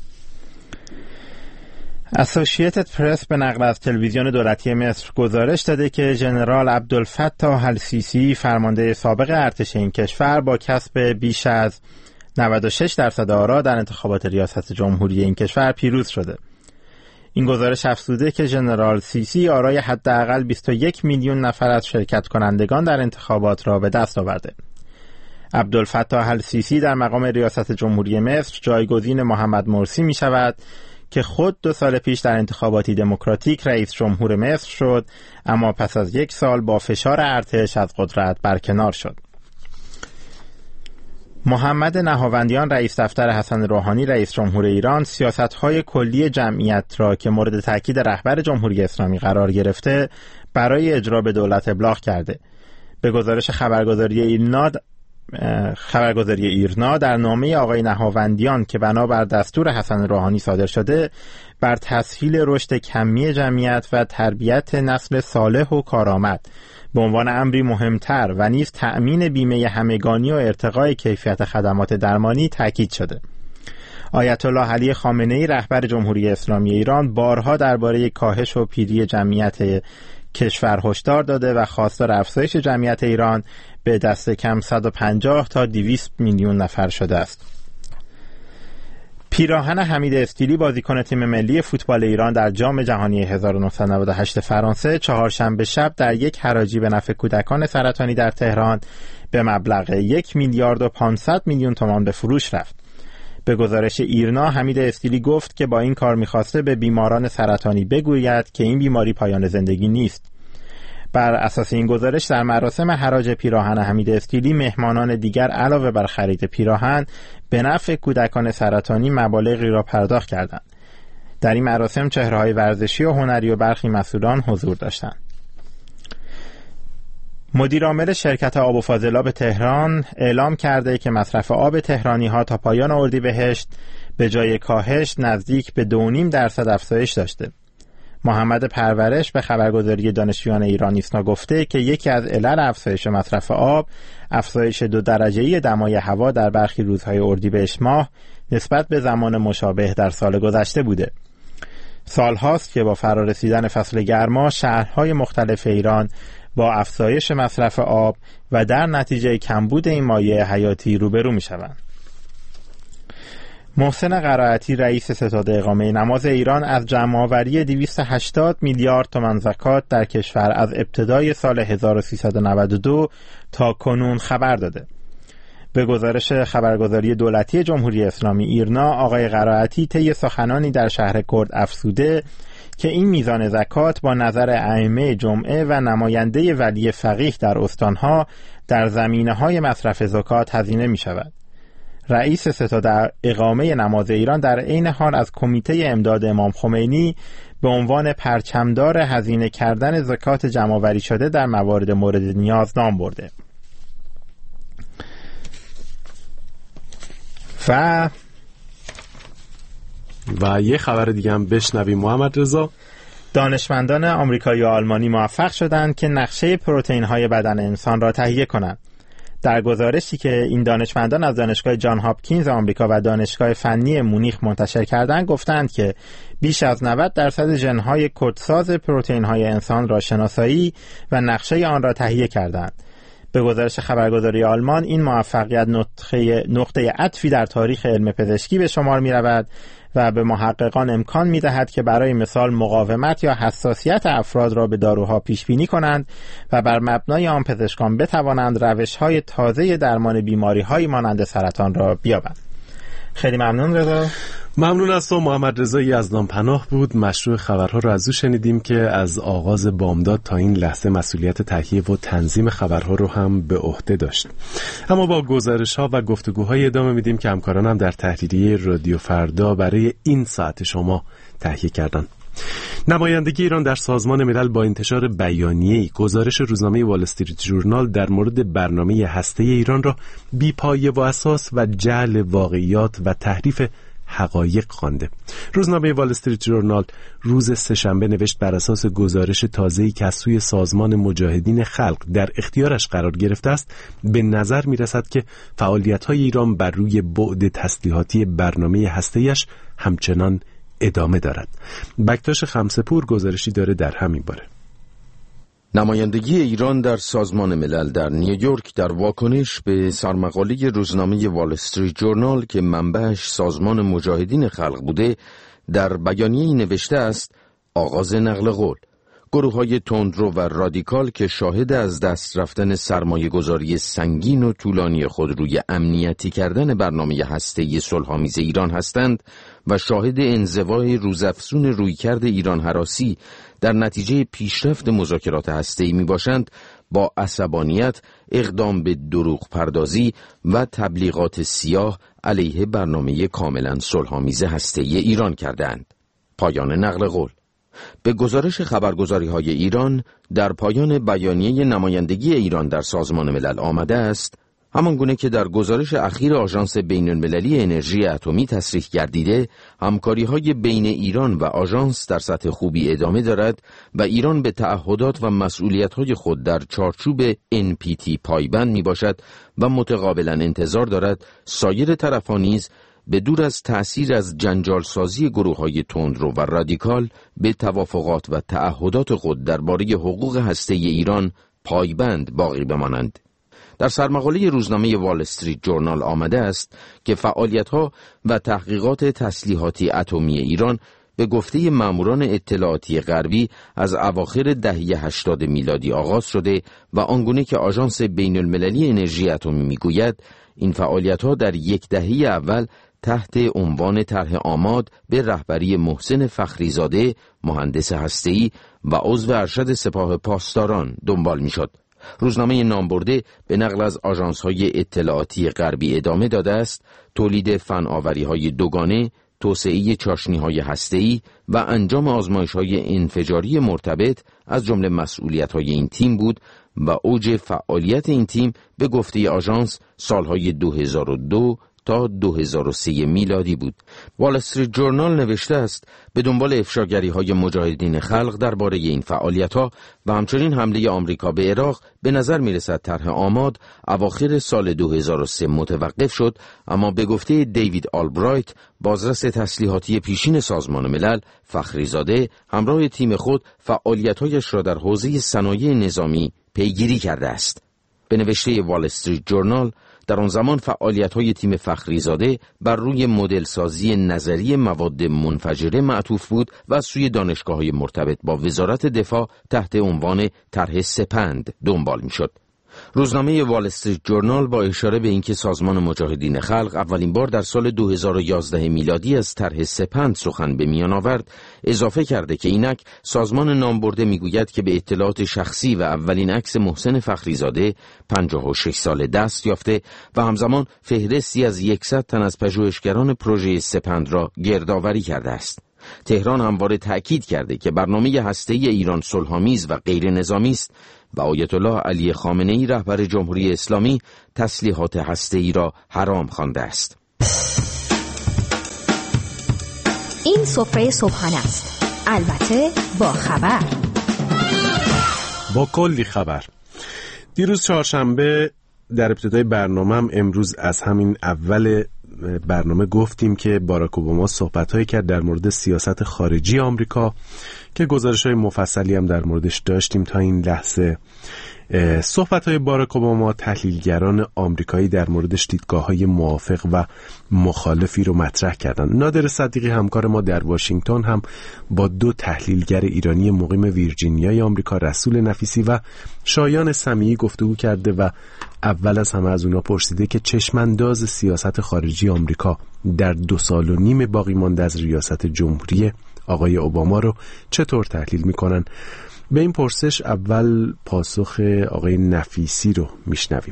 اسوسییتد پرس به نقل از تلویزیون دولتی مصر گزارش داده که ژنرال عبدالفتاح السیسی فرمانده سابق ارتش این کشور با کسب بیش از نود و شش درصد آرا در انتخابات ریاست جمهوری این کشور پیروز شده. این گزارش افزوده که ژنرال سیسی آرای حداقل بیست و یک میلیون نفر از شرکت کنندگان در انتخابات را به دست آورده. عبدالفتاح السیسی در مقام ریاست جمهوری مصر جایگزین محمد مرسی می شود که خود دو سال پیش در انتخاباتی دموکراتیک رئیس جمهور مصر شد، اما پس از یک سال با فشار ارتش از قدرت برکنار شد. محمد نهاوندیان رئیس دفتر حسن روحانی رئیس جمهور ایران سیاست‌های کلی جمعیت را که مورد تاکید رهبر جمهوری اسلامی قرار گرفته برای اجرا به دولت ابلاغ کرده. به گزارش خبرگزاری ایرنا خبرگزاری ایرنا در نامه آقای نهاوندیان که بنابر دستور حسن روحانی صادر شده، بر تسهیل رشد کمی جمعیت و تربیت نسل صالح و کارآمد به عنوان امری مهمتر و نیز تأمین بیمه همگانی و ارتقای کیفیت خدمات درمانی تاکید شده. آیت الله علی خامنه‌ای رهبر جمهوری اسلامی ایران بارها درباره کاهش و پیری جمعیت کشور هشدار داده و خواستار افزایش جمعیت ایران به دست کم صد و پنجاه تا دویست میلیون نفر شده است. پیراهن حمید استیلی بازیکن تیم ملی فوتبال ایران در جام جهانی هزار و نهصد و نود و هشت فرانسه چهارشنبه شب در یک حراجی به نفع کودکان سرطانی در تهران به مبلغ یک میلیارد و پانصد میلیون تومان به فروش رفت. به گزارش ایرنا حمید استیلی گفت که با این کار می‌خواسته به بیماران سرطانی بگوید که این بیماری پایان زندگی نیست. بر اساس این گزارش در مراسم حراج پیراهن حمید استیلی مهمانان دیگر علاوه بر خرید پیراهن به نفع کودکان سرطانی مبالغی را پرداخت کردند. در این مراسم چهره‌های ورزشی و هنری و برخی مسئولان حضور داشتند. مدیر عامل شرکت آب و فاضلاب تهران اعلام کرده که مصرف آب تهرانی‌ها تا پایان اردیبهشت به جای کاهش نزدیک به دو و نیم درصد افزایش داشته. محمد پرورش به خبرگزاری دانشجویان ایرانیسنا گفته که یکی از علل افزایش مصرف آب افزایش دو درجه‌ای دمای هوا در برخی روزهای اردیبهشت ماه نسبت به زمان مشابه در سال گذشته بوده. سالهاست که با فرارسیدن فصل گرما شهرهای مختلف ایران با افزایش مصرف آب و در نتیجه کمبود این مایع حیاتی روبرو می‌شوند. محسن قرائتی رئیس ستاد اقامه نماز ایران از جمع‌آوری دویست و هشتاد میلیارد تومان زکات در کشور از ابتدای سال هزار و سیصد و نود و دو تا کنون خبر داده. به گزارش خبرگزاری دولتی جمهوری اسلامی ایرنا، آقای قرائتی طی سخنانی در شهر کرد افزوده که این میزان زکات با نظر ائمه جمعه و نماینده ولی فقیه در استانها در زمینه‌های مصرف زکات هزینه می‌شود. رئیس ستاد اقامه نماز ایران در عین حال از کمیته امداد امام خمینی به عنوان پرچمدار هزینه کردن زکات جمع‌آوری شده در موارد مورد نیاز نام برده. و و یه خبر دیگه هم بشنویم محمد رضا. دانشمندان آمریکایی و آلمانی موفق شدند که نقشه پروتئین‌های بدن انسان را تهیه کنند. در گزارشی که این دانشمندان از دانشگاه جان هاپکینز آمریکا و دانشگاه فنی مونیخ منتشر کردند، گفتند که بیش از نود درصد ژن‌های کدساز پروتئین‌های انسان را شناسایی و نقشه آن را تهیه کردند. به گزارش خبرگزاری آلمان، این موفقیت نقطه نقطه عطفی در تاریخ علم پزشکی به شمار می‌رود و به محققان امکان می‌دهد که برای مثال مقاومت یا حساسیت افراد را به داروها پیش بینی کنند و بر مبنای آن پزشکان بتوانند روش‌های تازه درمان بیماری‌های مانند سرطان را بیابند. خیلی ممنون رضا. ممنون از تو محمد رضا یزدان پناه بود. مشروع خبرها رو از او شنیدیم که از آغاز بامداد تا این لحظه مسئولیت تهیه و تنظیم خبرها رو هم به عهده داشت. اما با گزارش‌ها و گفتگوهای ادامه میدیم که همکارانم در تحریریه رادیو فردا برای این ساعت شما تهیه کردن. نمایندگی ایران در سازمان ملل با انتشار بیانیه‌ای گزارش روزنامه وال استریت ژورنال در مورد برنامه هسته‌ای ایران را بی‌پایه و اساس و جعل واقعیات و تحریف حقایق خوانده. روزنامه وال استریت ژورنال روز سه‌شنبه نوشت بر اساس گزارش تازه‌ای که از سوی سازمان مجاهدین خلق در اختیارش قرار گرفته است، به نظر می‌رسد که فعالیت‌های ایران بر روی بعد تسلیحاتی برنامه هسته‌ایش همچنان ادامه دارد. بکتاش خمسه‌پور گزارشی داره در همین باره. نمایندگی ایران در سازمان ملل در نیویورک در واکنش به سرمقاله روزنامه وال استریت ژورنال که منبعش سازمان مجاهدین خلق بوده، در بیانیه‌ای نوشته است: آغاز نقل قول. گروه‌های تندرو و رادیکال که شاهد از دست رفتن سرمایه‌گذاری سنگین و طولانی خود روی امنیتی کردن برنامه هسته‌ای صلح‌آمیز ایران هستند و شاهد انزوای روزافزون رویکرد ایران هراسی در نتیجه پیشرفت مذاکرات هسته‌ای میباشند، با عصبانیت اقدام به دروغ پردازی و تبلیغات سیاه علیه برنامه کاملا صلح‌آمیز هسته‌ای ایران کردند. پایان نقل قول. به گزارش خبرگزاری‌های ایران در پایان بیانیه نمایندگی ایران در سازمان ملل آمده است: همان گونه که در گزارش اخیر آژانس بین‌المللی انرژی اتمی تصریح گردیده، همکاری‌های بین ایران و آژانس در سطح خوبی ادامه دارد و ایران به تعهدات و مسئولیت‌های خود در چارچوب ان پی تی پایبند میباشد و متقابلاً انتظار دارد سایر طرفان نیز به دور از تأثیر از جنجال سازی گروه‌های تندرو و رادیکال به توافقات و تعهدات خود درباره حقوق هسته‌ای ایران پایبند باقی بمانند. در سرمقاله روزنامه وال استریت ژورنال آمده است که فعالیت‌ها و تحقیقات تسلیحاتی اتمی ایران به گفته ماموران اطلاعاتی غربی از اواخر دهه هشتاد میلادی آغاز شده و آنگونه که آژانس بین‌المللی انرژی اتمی میگوید، این فعالیت‌ها در یک دهه اول تحت عنوان طرح آماد به رهبری محسن فخریزاده، مهندس هسته‌ای و عضو ارشد سپاه پاسداران دنبال می‌شد. روزنامه نامبرده به نقل از آژانس‌های اطلاعاتی غربی ادامه داده است: تولید فناوری‌های دوگانه، توسعه چاشنی‌های هسته‌ای و انجام آزمایش‌های انفجاری مرتبط از جمله مسئولیت‌های این تیم بود و اوج فعالیت این تیم به گفته آژانس سالهای دو هزار و دو تا دو هزار و سه میلادی بود. وال استریت ژورنال نوشته است: به دنبال افشاگری‌های مجاهدین خلق درباره این فعالیت‌ها و همچنین حمله آمریکا به عراق، به نظر می‌رسد طرح آماد اواخر سال دو هزار و سه متوقف شد، اما به گفته دیوید آلبرایت، بازرس تسلیحاتی پیشین سازمان ملل، فخریزاده همراه تیم خود فعالیت‌هایش را در حوزه صنایع نظامی پیگیری کرده است. به نوشته وال استریت ژورنال، در آن زمان فعالیت‌های تیم فخریزاده بر روی مدل سازی نظری مواد منفجره معطوف بود و از سوی دانشگاه‌های مرتبط با وزارت دفاع تحت عنوان طرح سپند دنبال می‌شد. روزنامه وال استریت جورنال با اشاره به اینکه سازمان مجاهدین خلق اولین بار در سال دو هزار و یازده میلادی از طرح سپند سخن به میان آورد، اضافه کرده که اینک سازمان نامبرده میگوید که به اطلاعات شخصی و اولین عکس محسن فخریزاده پنجاه و شش ساله دست یافته و همزمان فهرستی از صد تن از پژوهشگران پروژه سپند را گردآوری کرده است. تهران همواره تأکید کرده که برنامه هسته‌ای ایران صلح‌آمیز و غیر نظامی است و آیت الله علی خامنه‌ای رهبر جمهوری اسلامی تسلیحات هسته‌ای را حرام خوانده است. این سفره صبحانه است، البته با خبر، با کلی خبر. دیروز چهارشنبه در ابتدای برنامه‌ام امروز از همین اول برنامه گفتیم که باراک اوباما صحبت‌هایی کرد در مورد سیاست خارجی آمریکا که گزارش‌های مفصلی هم در موردش داشتیم تا این لحظه. صحبت‌های باراک اوباما تحلیلگران آمریکایی در موردش دیدگاه‌های موافق و مخالفی رو مطرح کردند. نادر صدیقی همکار ما در واشنگتن هم با دو تحلیلگر ایرانی مقیم ویرجینیای آمریکا، رسول نفیسی و شایان سمیعی گفتگو کرده و اول از همه از اونا پرسیده که چشمانداز سیاست خارجی آمریکا در دو سال و نیم باقی مانده از ریاست جمهوری آقای اوباما رو چطور تحلیل میکنن. به این پرسش اول پاسخ آقای نفیسی رو میشنویم.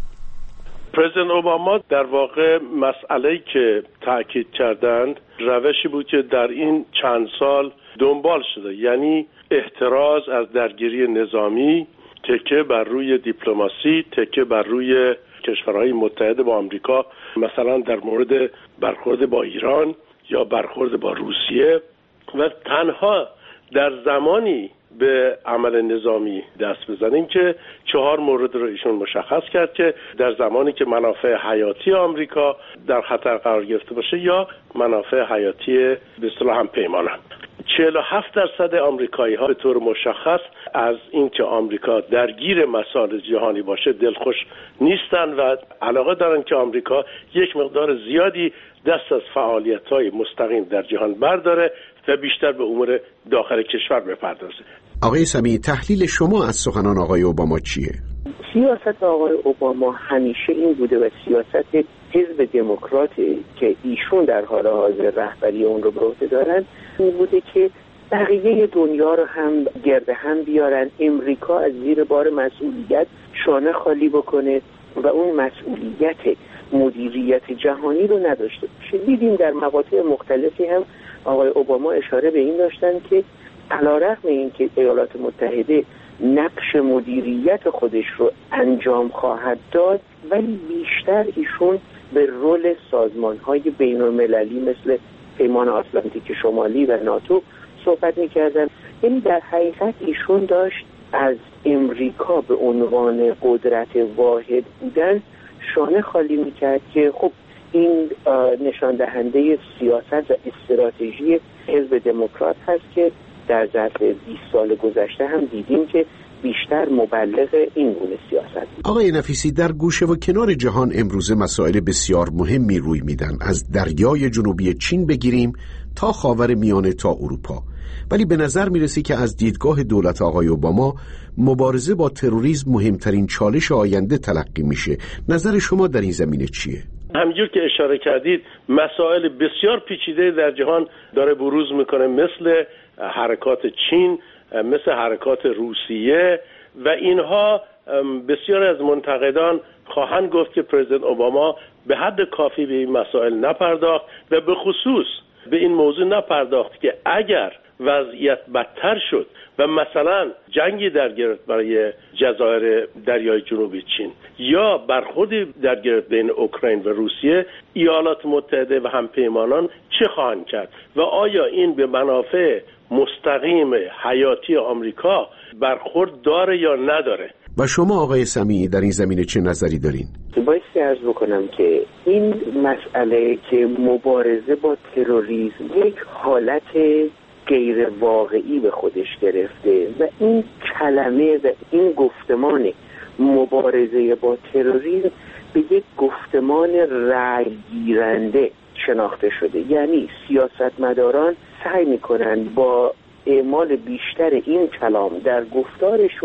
پرزیدنت اوباما در واقع مسئله‌ای که تاکید کردند روشی بود که در این چند سال دنبال شده، یعنی احتراز از درگیری نظامی، تکیه بر روی دیپلماسی، تکیه بر روی کشورهای متحد با آمریکا، مثلا در مورد برخورد با ایران یا برخورد با روسیه، و تنها در زمانی به عمل نظامی دست بزنیم که چهار مورد رو ایشون مشخص کرد که در زمانی که منافع حیاتی آمریکا در خطر قرار گرفته باشه یا منافع حیاتی به اصطلاح هم پیمانن. چهل و هفت درصد آمریکایی ها به طور مشخص از اینکه آمریکا درگیر مسائل جهانی باشه دلخوش نیستن و علاقه دارن که آمریکا یک مقدار زیادی دست از فعالیت‌های مستقیم در جهان برداره و بیشتر به امور داخل کشور بپردازه. آقای سمیعی، تحلیل شما از سخنان آقای اوباما چیه؟ سیاست آقای اوباما همیشه این بوده و سیاست حزب دموکرات که ایشون در حال حاضر رهبری اون رو به عهده دارن این بوده که بقیه دنیا رو هم گرد هم بیارن، امریکا از زیر بار مسئولیت شانه خالی بکنه و اون مسئولیت مدیریت جهانی رو نداشته باشه. دیدیم در مقاطع مختلفی هم آقای اوباما اشاره به این داشتن که علیرغم اینکه ایالات متحده نقش مدیریت خودش رو انجام خواهد داد، ولی بیشتر ایشون به رول سازمان‌های بین‌المللی مثل پیمان آتلانتیک شمالی و ناتو صحبت می‌کردن. یعنی در حقیقت ایشون داشت از امریکا به عنوان قدرت واحد بودن شانه خالی می‌کرد که خب این نشان دهنده سیاست و استراتژی حزب دموکرات هست که در ظرف بیست سال گذشته هم دیدیم که بیشتر مبلغ این گونه سیاست. آقای نفیسی، در گوشه و کنار جهان امروزه مسائل بسیار مهمی روی میدن، از دریای جنوبی چین بگیریم تا خاور میانه تا اروپا، ولی به نظر میرسه که از دیدگاه دولت آقای اوباما مبارزه با تروریسم مهمترین چالش آینده تلقی میشه. نظر شما در این زمینه چیه؟ همینجور که اشاره کردید مسائل بسیار پیچیده در جهان داره بروز میکنه، مثل حرکات چین، مثل حرکات روسیه، و اینها بسیار از منتقدان خواهند گفت که پرزیدنت اوباما به حد کافی به این مسائل نپرداخت و به خصوص به این موضوع نپرداخت که اگر وضعیت بدتر شد و مثلا جنگی در گرفت برای جزایر دریای جنوبی چین یا برخوردی در گرفت بین اوکراین و روسیه، ایالات متحده و همپیمانان چه خواهند کرد و آیا این به منافع مستقیم حیاتی آمریکا برخورد داره یا نداره؟ و شما آقای سمیعی در این زمینه چه نظری دارین؟ بایستی عرض بکنم که این مسئله که مبارزه با تروریسم یک حالت غیر واقعی به خودش گرفته و این کلمه و این گفتمان مبارزه با تروریسم به یک گفتمان رأی گیرنده شناخته شده. یعنی سیاستمداران سعی میکنن با اعمال بیشتر این کلام در گفتارشون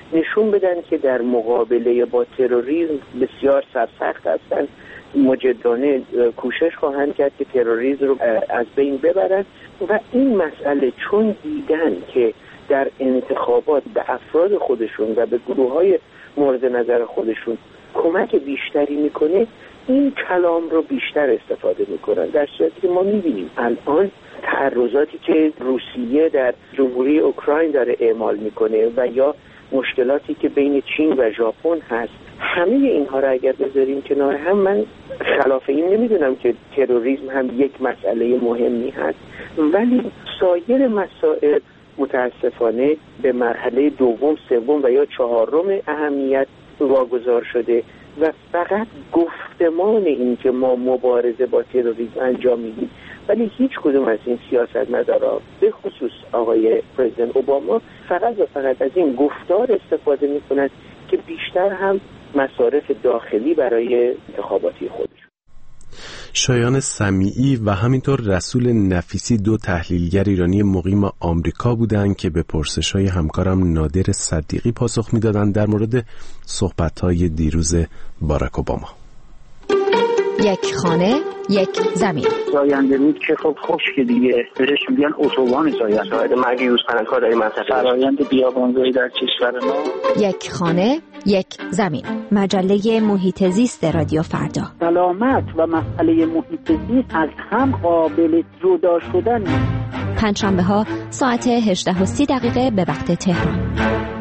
نشون بدن که در مقابله با تروریسم بسیار سرسخت هستند، مجدانه کوشش خواهند کرد که تروریسم رو از بین ببرند و این مسئله چون دیدن که در انتخابات به افراد خودشون و به گروه‌های مورد نظر خودشون کمک بیشتری میکنه، این کلام رو بیشتر استفاده میکنن، در صورتی که ما میبینیم الان تعرضاتی که روسیه در جمهوری اوکراین داره اعمال میکنه و یا مشکلاتی که بین چین و ژاپن هست، همه اینها را اگر بذاریم کنار هم، من خلاف این نمیدونم که تروریسم هم یک مسئله مهمی هست، ولی سایر مسائل متاسفانه به مرحله دوم، سوم و یا چهارم اهمیت واگذار شده و فقط گفتمان این که ما مبارزه با تروریسم انجام میدیم، ولی هیچ کدوم از این سیاستمدارا به خصوص آقای پرزیدنت اوباما فقط و فقط از این گفتار استفاده میکنند که بیشتر هم مصارف داخلی برای انتخاباتی خودش. شایان سمیعی و همینطور رسول نفیسی دو تحلیلگر ایرانی مقیم آمریکا بودند که به پرسش‌های همکارم نادر صدیقی پاسخ می‌دادند در مورد صحبت‌های دیروز باراک اوباما. یک خانه، یک زمین. زاینده رود که خب خشک دیگه، بهش میگن اتوبان زاینده. شاهد مرگ یوز پلنگ‌ها در این منطقه. فرآیند بیابان‌زایی در کشور ما. یک خانه، یک زمین. مجله محیط زیست رادیو فردا. سلامت و مسئله محیط زیست از هم قابل جدا شدن نیست. پنجشنبه ها ساعت هجده و سی دقیقه به وقت تهران.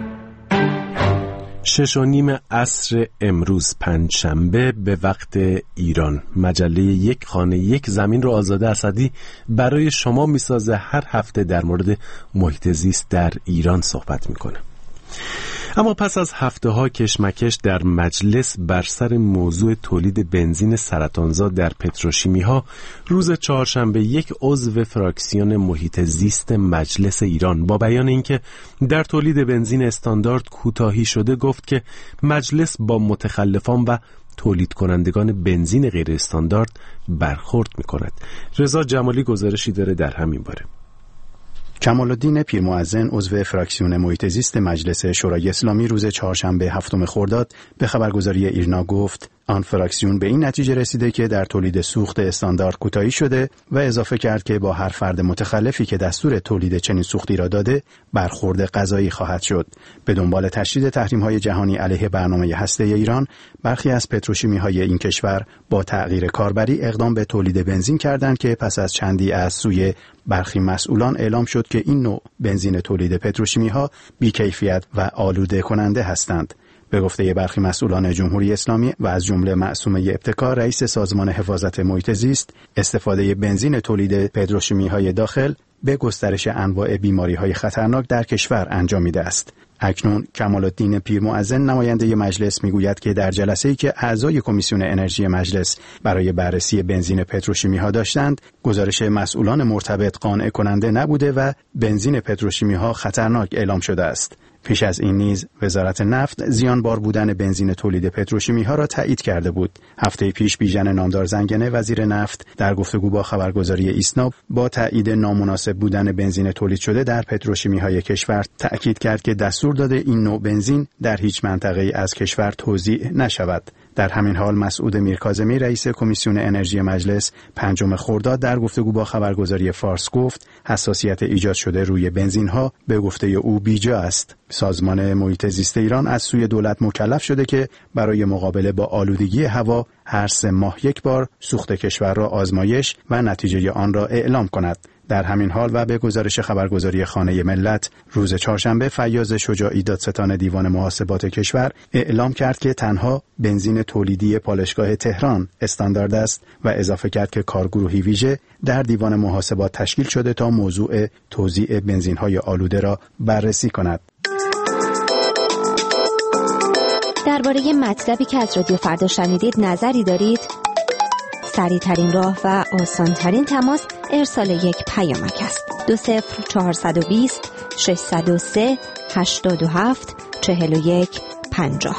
شش و نیم عصر امروز پنجشنبه به وقت ایران، مجله یک خانه یک زمین رو آزاده اسدی برای شما میسازه. هر هفته در مورد محیط زیست در ایران صحبت میکنه. اما پس از هفته ها کشمکش در مجلس بر سر موضوع تولید بنزین سرطانزا در پتروشیمی ها، روز چهارشنبه یک عضو فراکسیون محیط زیست مجلس ایران با بیان اینکه در تولید بنزین استاندارد کوتاهی شده گفت که مجلس با متخلفان و تولید کنندگان بنزین غیر استاندارد برخورد می کند. رضا جمالی گزارشی داره در همین باره. کمال‌الدین پیرمؤذن عضو فراکسیون محیط زیست مجلس شورای اسلامی روز چهارشنبه هفتم خرداد به خبرگزاری ایرنا گفت آن فراکسیون به این نتیجه رسیده که در تولید سوخت استاندارد کوتاهی شده و اضافه کرد که با هر فرد متخلفی که دستور تولید چنین سوختی را داده برخورد قضایی خواهد شد. به دنبال تشدید تحریم‌های جهانی علیه برنامه هسته ایران، برخی از پتروشیمی‌های این کشور با تغییر کاربری اقدام به تولید بنزین کردند که پس از چندی از سوی برخی مسئولان اعلام شد که این نوع بنزین تولید پتروشیمی‌ها بی‌کیفیت و آلوده کننده هستند. به گفته برخی مسئولان جمهوری اسلامی و از جمله معصومه ابتکار رئیس سازمان حفاظت محیط زیست، استفاده بنزین تولید پتروشیمی‌های داخل به گسترش انواع بیماری‌های خطرناک در کشور انجامیده است. اکنون کمال‌الدین پیرمؤذن نماینده مجلس میگوید که در جلسه‌ای که اعضای کمیسیون انرژی مجلس برای بررسی بنزین پتروشیمی‌ها داشتند، گزارش مسئولان مرتبط قانع کننده نبوده و بنزین پتروشیمی‌ها خطرناک اعلام شده است. پیش از این نیز وزارت نفت زیانبار بودن بنزین تولید پتروشیمی‌ها را تایید کرده بود. هفته پیش بیژن نامدار زنگنه وزیر نفت در گفتگو با خبرگزاری ایسنا با تایید نامناسب بودن بنزین تولید شده در پتروشیمی‌های کشور تأکید کرد که دستور داده این نوع بنزین در هیچ منطقه‌ای از کشور توزیع نشود. در همین حال مسعود میرکاظمی رئیس کمیسیون انرژی مجلس پنجم خرداد در گفتگو با خبرگزاری فارس گفت حساسیت ایجاد شده روی بنزین‌ها به گفته او بیجا است. سازمان محیط زیست ایران از سوی دولت مکلف شده که برای مقابله با آلودگی هوا هر سه ماه یک بار سوخت کشور را آزمایش و نتیجه آن را اعلام کند. در همین حال و به گزارش خبرگزاری خانه ملت روز چهارشنبه فیاض شجاعی دادستان دیوان محاسبات کشور اعلام کرد که تنها بنزین تولیدی پالایشگاه تهران استاندارد است و اضافه کرد که کارگروهی ویژه در دیوان محاسبات تشکیل شده تا موضوع توزیع بنزین‌های آلوده را بررسی کند. درباره مطلبی که از رادیو فردا شنیدید نظری دارید؟ سریع ترین راه و آسان ترین تماس ارسال یک پیامک است. دو صفر چهارصد و بیست ششصد و سه هشتاد و هفت چهل و یک پنجاه.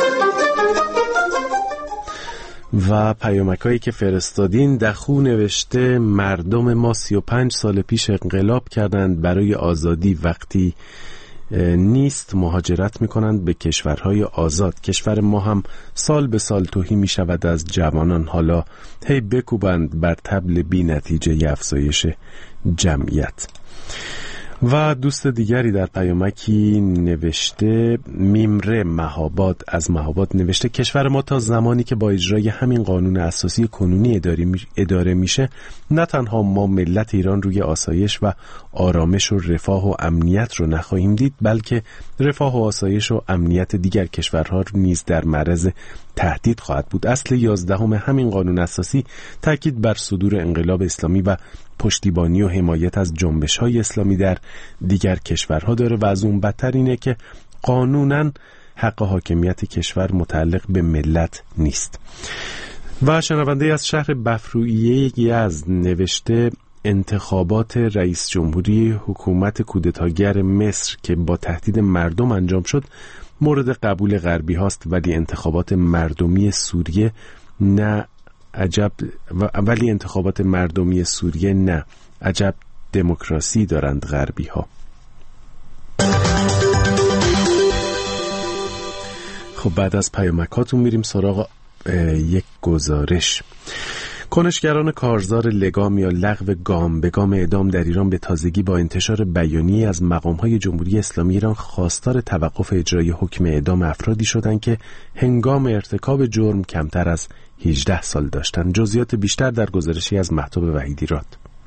و پیامک هایی که فرستادین. دخو نوشته مردم ما سی و پنج سال پیش انقلاب کردند برای آزادی. وقتی نیست مهاجرت میکنند به کشورهای آزاد. کشور ما هم سال به سال تهی میشود از جوانان حالا هی بکوبند بر طبل بی نتیجه افزایش جمعیت. و دوست دیگری در پیامکی نوشته، میمره مهاباد از مهاباد نوشته کشور ما تا زمانی که با اجرای همین قانون اساسی کنونی اداره میشه، نه تنها ما ملت ایران روی آسایش و آرامش و رفاه و امنیت رو نخواهیم دید، بلکه رفاه و آسایش و امنیت دیگر کشورها نیز در معرض تهدید خواهد بود. اصل یازدهم همین قانون اساسی تاکید بر صدور انقلاب اسلامی و پشتیبانی و حمایت از جنبش‌های اسلامی در دیگر کشورها داره و از اون بدتر اینه که قانوناً حق حاکمیت کشور متعلق به ملت نیست. و شنونده از شهر بفرویه یزد نوشته انتخابات رئیس جمهوری حکومت کودتاگر مصر که با تهدید مردم انجام شد مورد قبول غربی هاست، ولی انتخابات مردمی سوریه نه عجب ولی انتخابات مردمی سوریه نه عجب دموکراسی دارند غربی ها. خب بعد از پیامکاتون میریم سراغ یک گزارش. کنشگران کارزار لگام یا لغو گام به گام اعدام در ایران به تازگی با انتشار بیانیه از مقام‌های جمهوری اسلامی ایران خواستار توقف اجرای حکم اعدام افرادی شدند که هنگام ارتکاب جرم کمتر از هجده سال داشتند. جزئیات بیشتر در گزارشی از مهتاب وحیدی راد.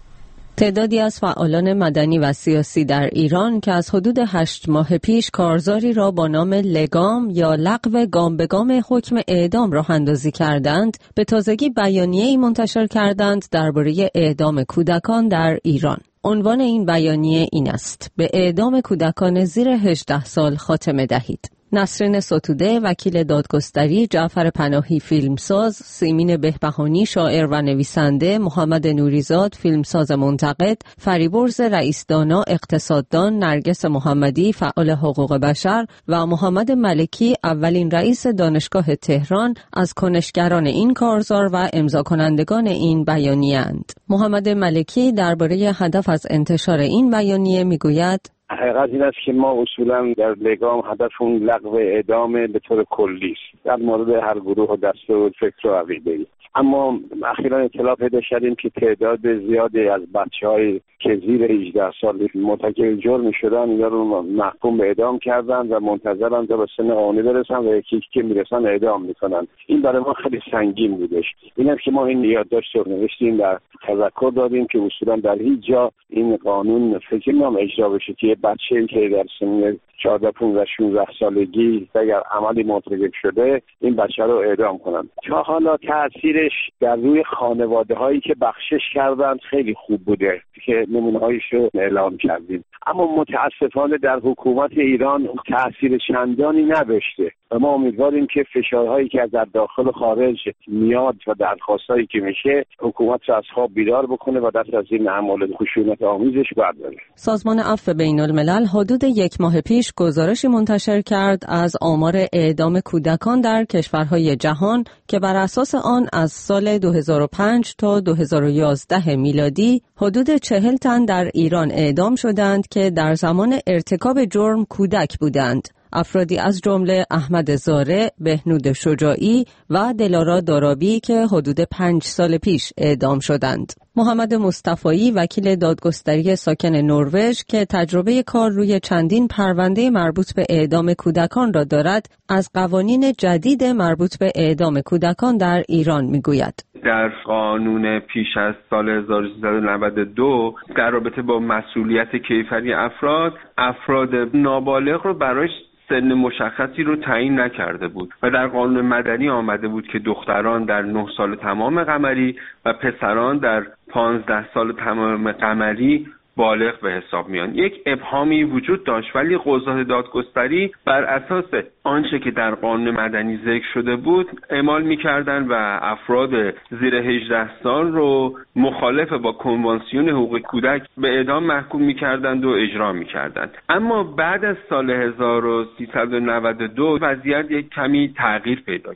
تعدادی از فعالان مدنی و سیاسی در ایران که از حدود هشت ماه پیش کارزاری را با نام لگام یا لغو گام به گام حکم اعدام راه اندازی کردند، به تازگی بیانیه‌ای منتشر کردند درباره اعدام کودکان در ایران. عنوان این بیانیه این است: به اعدام کودکان زیر هجده سال خاتمه دهید. نسرین ستوده وکیل دادگستری، جعفر پناهی فیلمساز، سیمین بهبهانی شاعر و نویسنده، محمد نوریزاد فیلمساز منتقد، فریبرز رئیسدانا اقتصاددان، نرگس محمدی فعال حقوق بشر و محمد ملکی اولین رئیس دانشگاه تهران از کنشگران این کارزار و امضا کنندگان این بیانیه اند. محمد ملکی درباره هدف از انتشار این بیانیه میگوید: حقیقت این است که ما اصولا در لگام هدفمون لغو اعدام به طور کلی است در مورد هر گروه و دسته و فکر و عقیده‌ای. اما اخیراً اطلاع پیدا کردیم که تعداد زیادی از بچه‌های که زیر هجده سال مرتکب جرم شدن اینا رو محکوم به اعدام کردن و منتظرن تا به سن قانونی برسن و یکی یکی که میرسن اعدام میکنن. این برای ما خیلی سنگین بودش. اینم که ما این یادداشت رو نوشتیم و تذکر دادیم که اصولا در هیچ جا این قانون فکر نام اجرا بشه که بچه‌ای که در سن چهارده پانزده شانزده سالگی اگر عملی مرتکب شده این بچه رو اعدام کنن. تا حالا تاثیرش در روی خانواده هایی که بخشش کردن خیلی خوب بوده که نمونه هایش رو اعلام کردیم، اما متاسفانه در حکومت ایران تاثیر چندانی نداشته و ما امیدواریم که فشارهایی که در داخل و خارج میاد و درخواستایی که میشه حکومت رو از خواب بیدار بکنه و دست از این اعمال خشونت آمیزش برداره. سازمان عفو بین الملل حدود یک ماه پیش گزارشی منتشر کرد از آمار اعدام کودکان در کشورهای جهان که بر اساس آن از سال دو هزار و پنج تا دو هزار و یازده میلادی حدود چهل تن در ایران اعدام شدند که در زمان ارتکاب جرم کودک بودند. افرادی از جمله احمد زاره، بهنود شجاعی و دلارا دارابی که حدود پنج سال پیش اعدام شدند. محمد مصطفایی وکیل دادگستری ساکن نروژ که تجربه کار روی چندین پرونده مربوط به اعدام کودکان را دارد، از قوانین جدید مربوط به اعدام کودکان در ایران میگوید: در قانون پیش از سال هزار و سیصد و نود و دو در رابطه با مسئولیت کیفری افراد، افراد نابالغ رو برای سن مشخصی رو تعیین نکرده بود و در قانون مدنی آمده بود که دختران در نه سال تمام قمری و پسران در پانزده سال تمام قمری بالغ به حساب میان. یک ابهامی وجود داشت ولی قضات دادگستری بر اساس آنچه که در قانون مدنی ذکر شده بود اعمال میکردن و افراد زیر هجده سال رو مخالف با کنوانسیون حقوق کودک به اعدام محکوم میکردند و اجرا میکردند. اما بعد از سال هزار و سیصد و نود و دو وضعیت یک کمی تغییر پیدا کرد.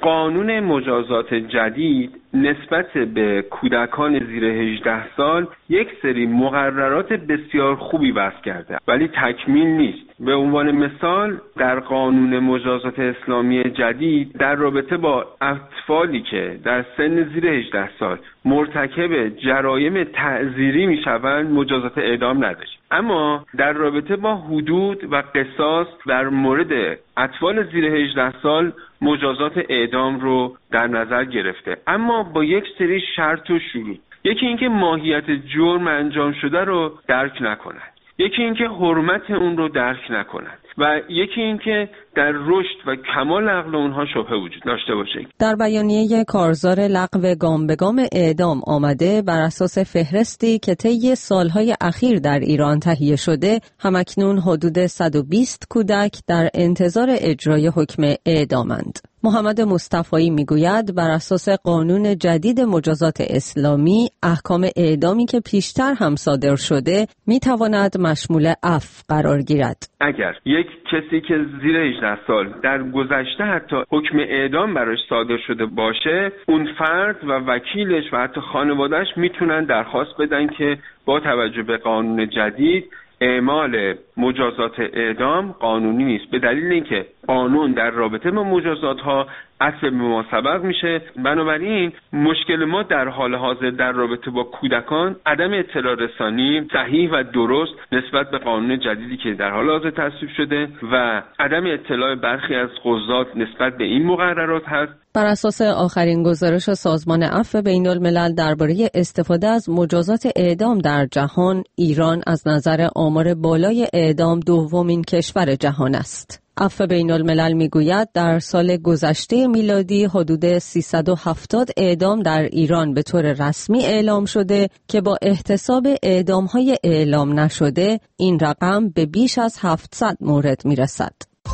قانون مجازات جدید نسبت به کودکان زیر هجده سال یک سری مقررات بسیار خوبی وضع کرده، ولی تکمیل نیست. به عنوان مثال در قانون مجازات اسلامی جدید در رابطه با اطفالی که در سن زیر هجده سال مرتکب جرایم تعزیری میشوند مجازات اعدام نداشت، اما در رابطه با حدود و قصاص در مورد اطفال زیر هجده سال مجازات اعدام رو در نظر گرفته، اما با یک سری شرط و شروط. یکی اینکه ماهیت جرم انجام شده رو درک نکنند، یکی اینکه حرمت اون رو درک نکنند و یکی اینکه در رشد و کمال عقل اونها شبهه وجود داشته باشه. در بیانیه کارزار لغو گام به گام اعدام آمده بر اساس فهرستی که طی سالهای اخیر در ایران تهیه شده، همکنون حدود صد و بیست کودک در انتظار اجرای حکم اعدامند. محمد مصطفایی میگوید بر اساس قانون جدید مجازات اسلامی احکام اعدامی که پیشتر هم صادر شده میتواند مشمول عفو قرار گیرد. اگر یک کسی که زیر هجده سال در گذشته حتی حکم اعدام براش صادر شده باشه، اون فرد و وکیلش و حتی خانوادهش میتونن درخواست بدن که با توجه به قانون جدید اعمال مجازات اعدام قانونی نیست، به دلیل اینکه قانون در رابطه با مجازات ها اصل به ما سبق میشه. بنابراین مشکل ما در حال حاضر در رابطه با کودکان عدم اطلاع رسانی صحیح و درست نسبت به قانون جدیدی که در حال حاضر تصویب شده و عدم اطلاع برخی از قضات نسبت به این مقررات هست. بر اساس آخرین گزارش سازمان عفو بین الملل درباره استفاده از مجازات اعدام در جهان، ایران از نظر آمار بالای اعدام دومین کشور جهان است. عفو بین الملل میگوید در سال گذشته میلادی حدود سیصد و هفتاد اعدام در ایران به طور رسمی اعلام شده که با احتساب اعدام‌های اعلام نشده این رقم به بیش از هفتصد مورد میرسد.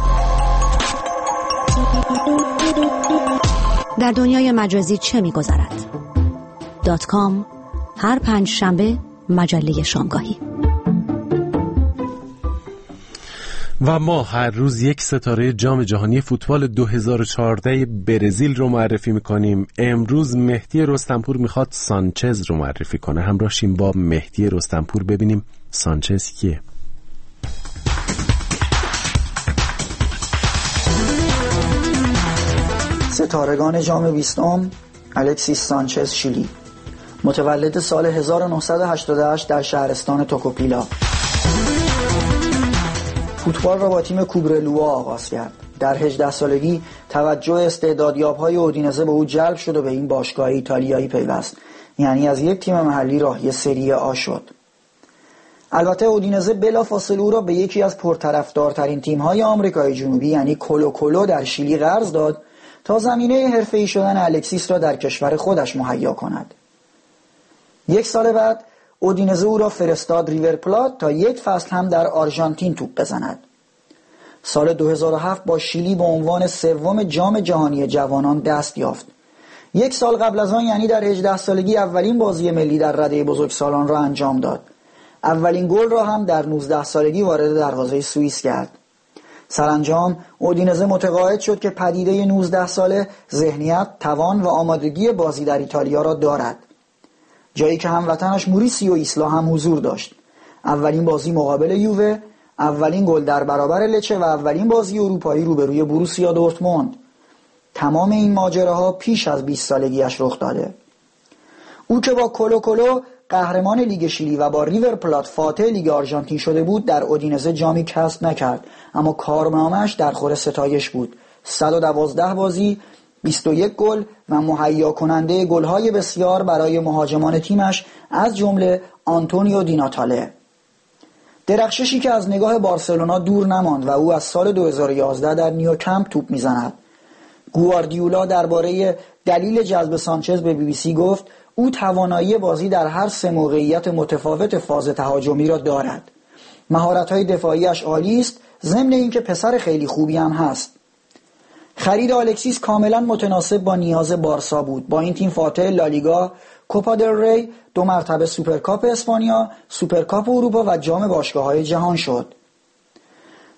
در دنیای مجازی چه می‌گذرد؟ دات کام هر پنج شنبه مجله شامگاهی. و ما هر روز یک ستاره جام جهانی فوتبال دو هزار و چهارده برزیل رو معرفی میکنیم. امروز مهدی رستمپور میخواد سانچز رو معرفی کنه. همراه شیم با مهدی رستمپور ببینیم سانچز کیه. ستارگان جام بیستم الکسیس سانچز شیلی، متولد سال هزار و نهصد و هشتاد و هشت در شهرستان توکوپیلا. فوتبال را با تیم کوبرلوآ آغاز کرد. در هجده سالگی توجه استعدادیاب‌های اودینزه به او جلب شد و به این باشگاه ایتالیایی پیوست، یعنی از یک تیم محلی راهی سری آ شد. البته اودینزه بلافاصله او را به یکی از پرطرفدارترین تیم‌های آمریکای جنوبی یعنی کلو کلو در شیلی قرض داد تا زمینه حرفه‌ای شدن الکسیس را در کشور خودش مهیا کند. یک سال بعد اودینزه او را فرستاد ریور پلات تا یک فصل هم در آرژانتین توپ بزند. سال دو هزار و هفت با شیلی به عنوان سوم جام جهانی جوانان دست یافت. یک سال قبل از آن یعنی در هجده سالگی اولین بازی ملی در رده بزرگسالان را انجام داد. اولین گل را هم در نوزده سالگی وارد دروازه سوئیس کرد. سرانجام اودینزه متقاعد شد که پدیده نوزده ساله ذهنیت، توان و آمادگی بازی در ایتالیا را دارد، جایی که هموطنش موریسیو ایسلا هم حضور داشت. اولین بازی مقابل یووه، اولین گل در برابر لچه و اولین بازی اروپایی روبروی بروسیا دورتموند. تمام این ماجراها پیش از بیست سالگیش رخ داده. او که با کلو کلو قهرمان لیگ شیلی و با ریور پلات فاتح لیگ آرژانتین شده بود، در اودینزه جامی کسب نکرد، اما کارنامه‌اش در خور ستایش بود. صد و دوازده بازی، بیست و یک گل و مهیا کننده گل‌های بسیار برای مهاجمان تیمش از جمله آنتونیو دی ناتاله. درخششی که از نگاه بارسلونا دور نماند و او از سال دو هزار و یازده در نیوکمپ توپ میزند. گواردیولا درباره دلیل جذب سانچز به بی بی سی گفت او توانایی بازی در هر سه موقعیت متفاوت فاز تهاجمی را دارد. مهارت‌های دفاعیش عالی است، ضمن اینکه پسر خیلی خوبی هم هست. خرید الکسیس کاملا متناسب با نیاز بارسا بود. با این تیم فاتح لالیگا، کوپا دل ری، دو مرتبه سوپرکاپ اسپانیا، سوپرکاپ اروپا و جام باشگاه‌های جهان شد.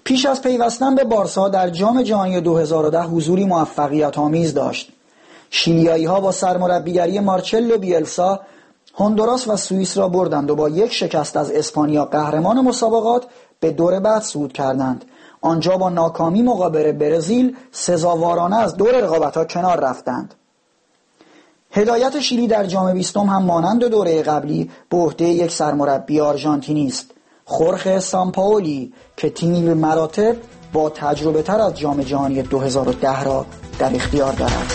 پیش از پیوستن به بارسا در جام جهانی دو هزار و ده حضوری موفقیت آمیز داشت. شیلیایی ها با سرمربیگری مارچلو بیلسا هندوراس و سوئیس را بردند و با یک شکست از اسپانیا قهرمان مسابقات به دور بعد صعود کردند. آنجا با ناکامی مقابل برزیل سزاوارانه از دور رقابت‌ها کنار رفتند. هدایت شیلی در جام بیستم هم مانند دوره قبلی به عهده یک سرمربی آرژانتینی است، خورخه سامپائولی، که تیمی به مراتب با تجربه تر از جام جهانی دو هزار و ده را در اختیار دارد.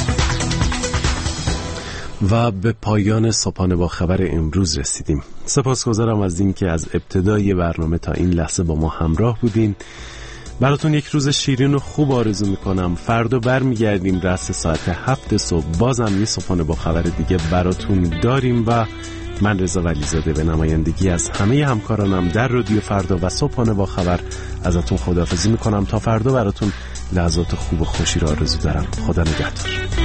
و به پایان صبحانه با خبر امروز رسیدیم. سپاسگزارم از این که از ابتدای برنامه تا این لحظه با ما همراه بودین. براتون یک روز شیرین و خوب آرزو میکنم. فردا برمیگردیم رأس ساعت هفت صبح، بازم یه صبحانه با خبر دیگه براتون داریم و من رضا ولیزاده به نمایندگی از همه همکارانم در رادیو فردا و صبحانه با خبر ازتون خداحافظی میکنم. تا فردا براتون لحظات خوب و خوشی را آرزو دارم. خدا نگهدار.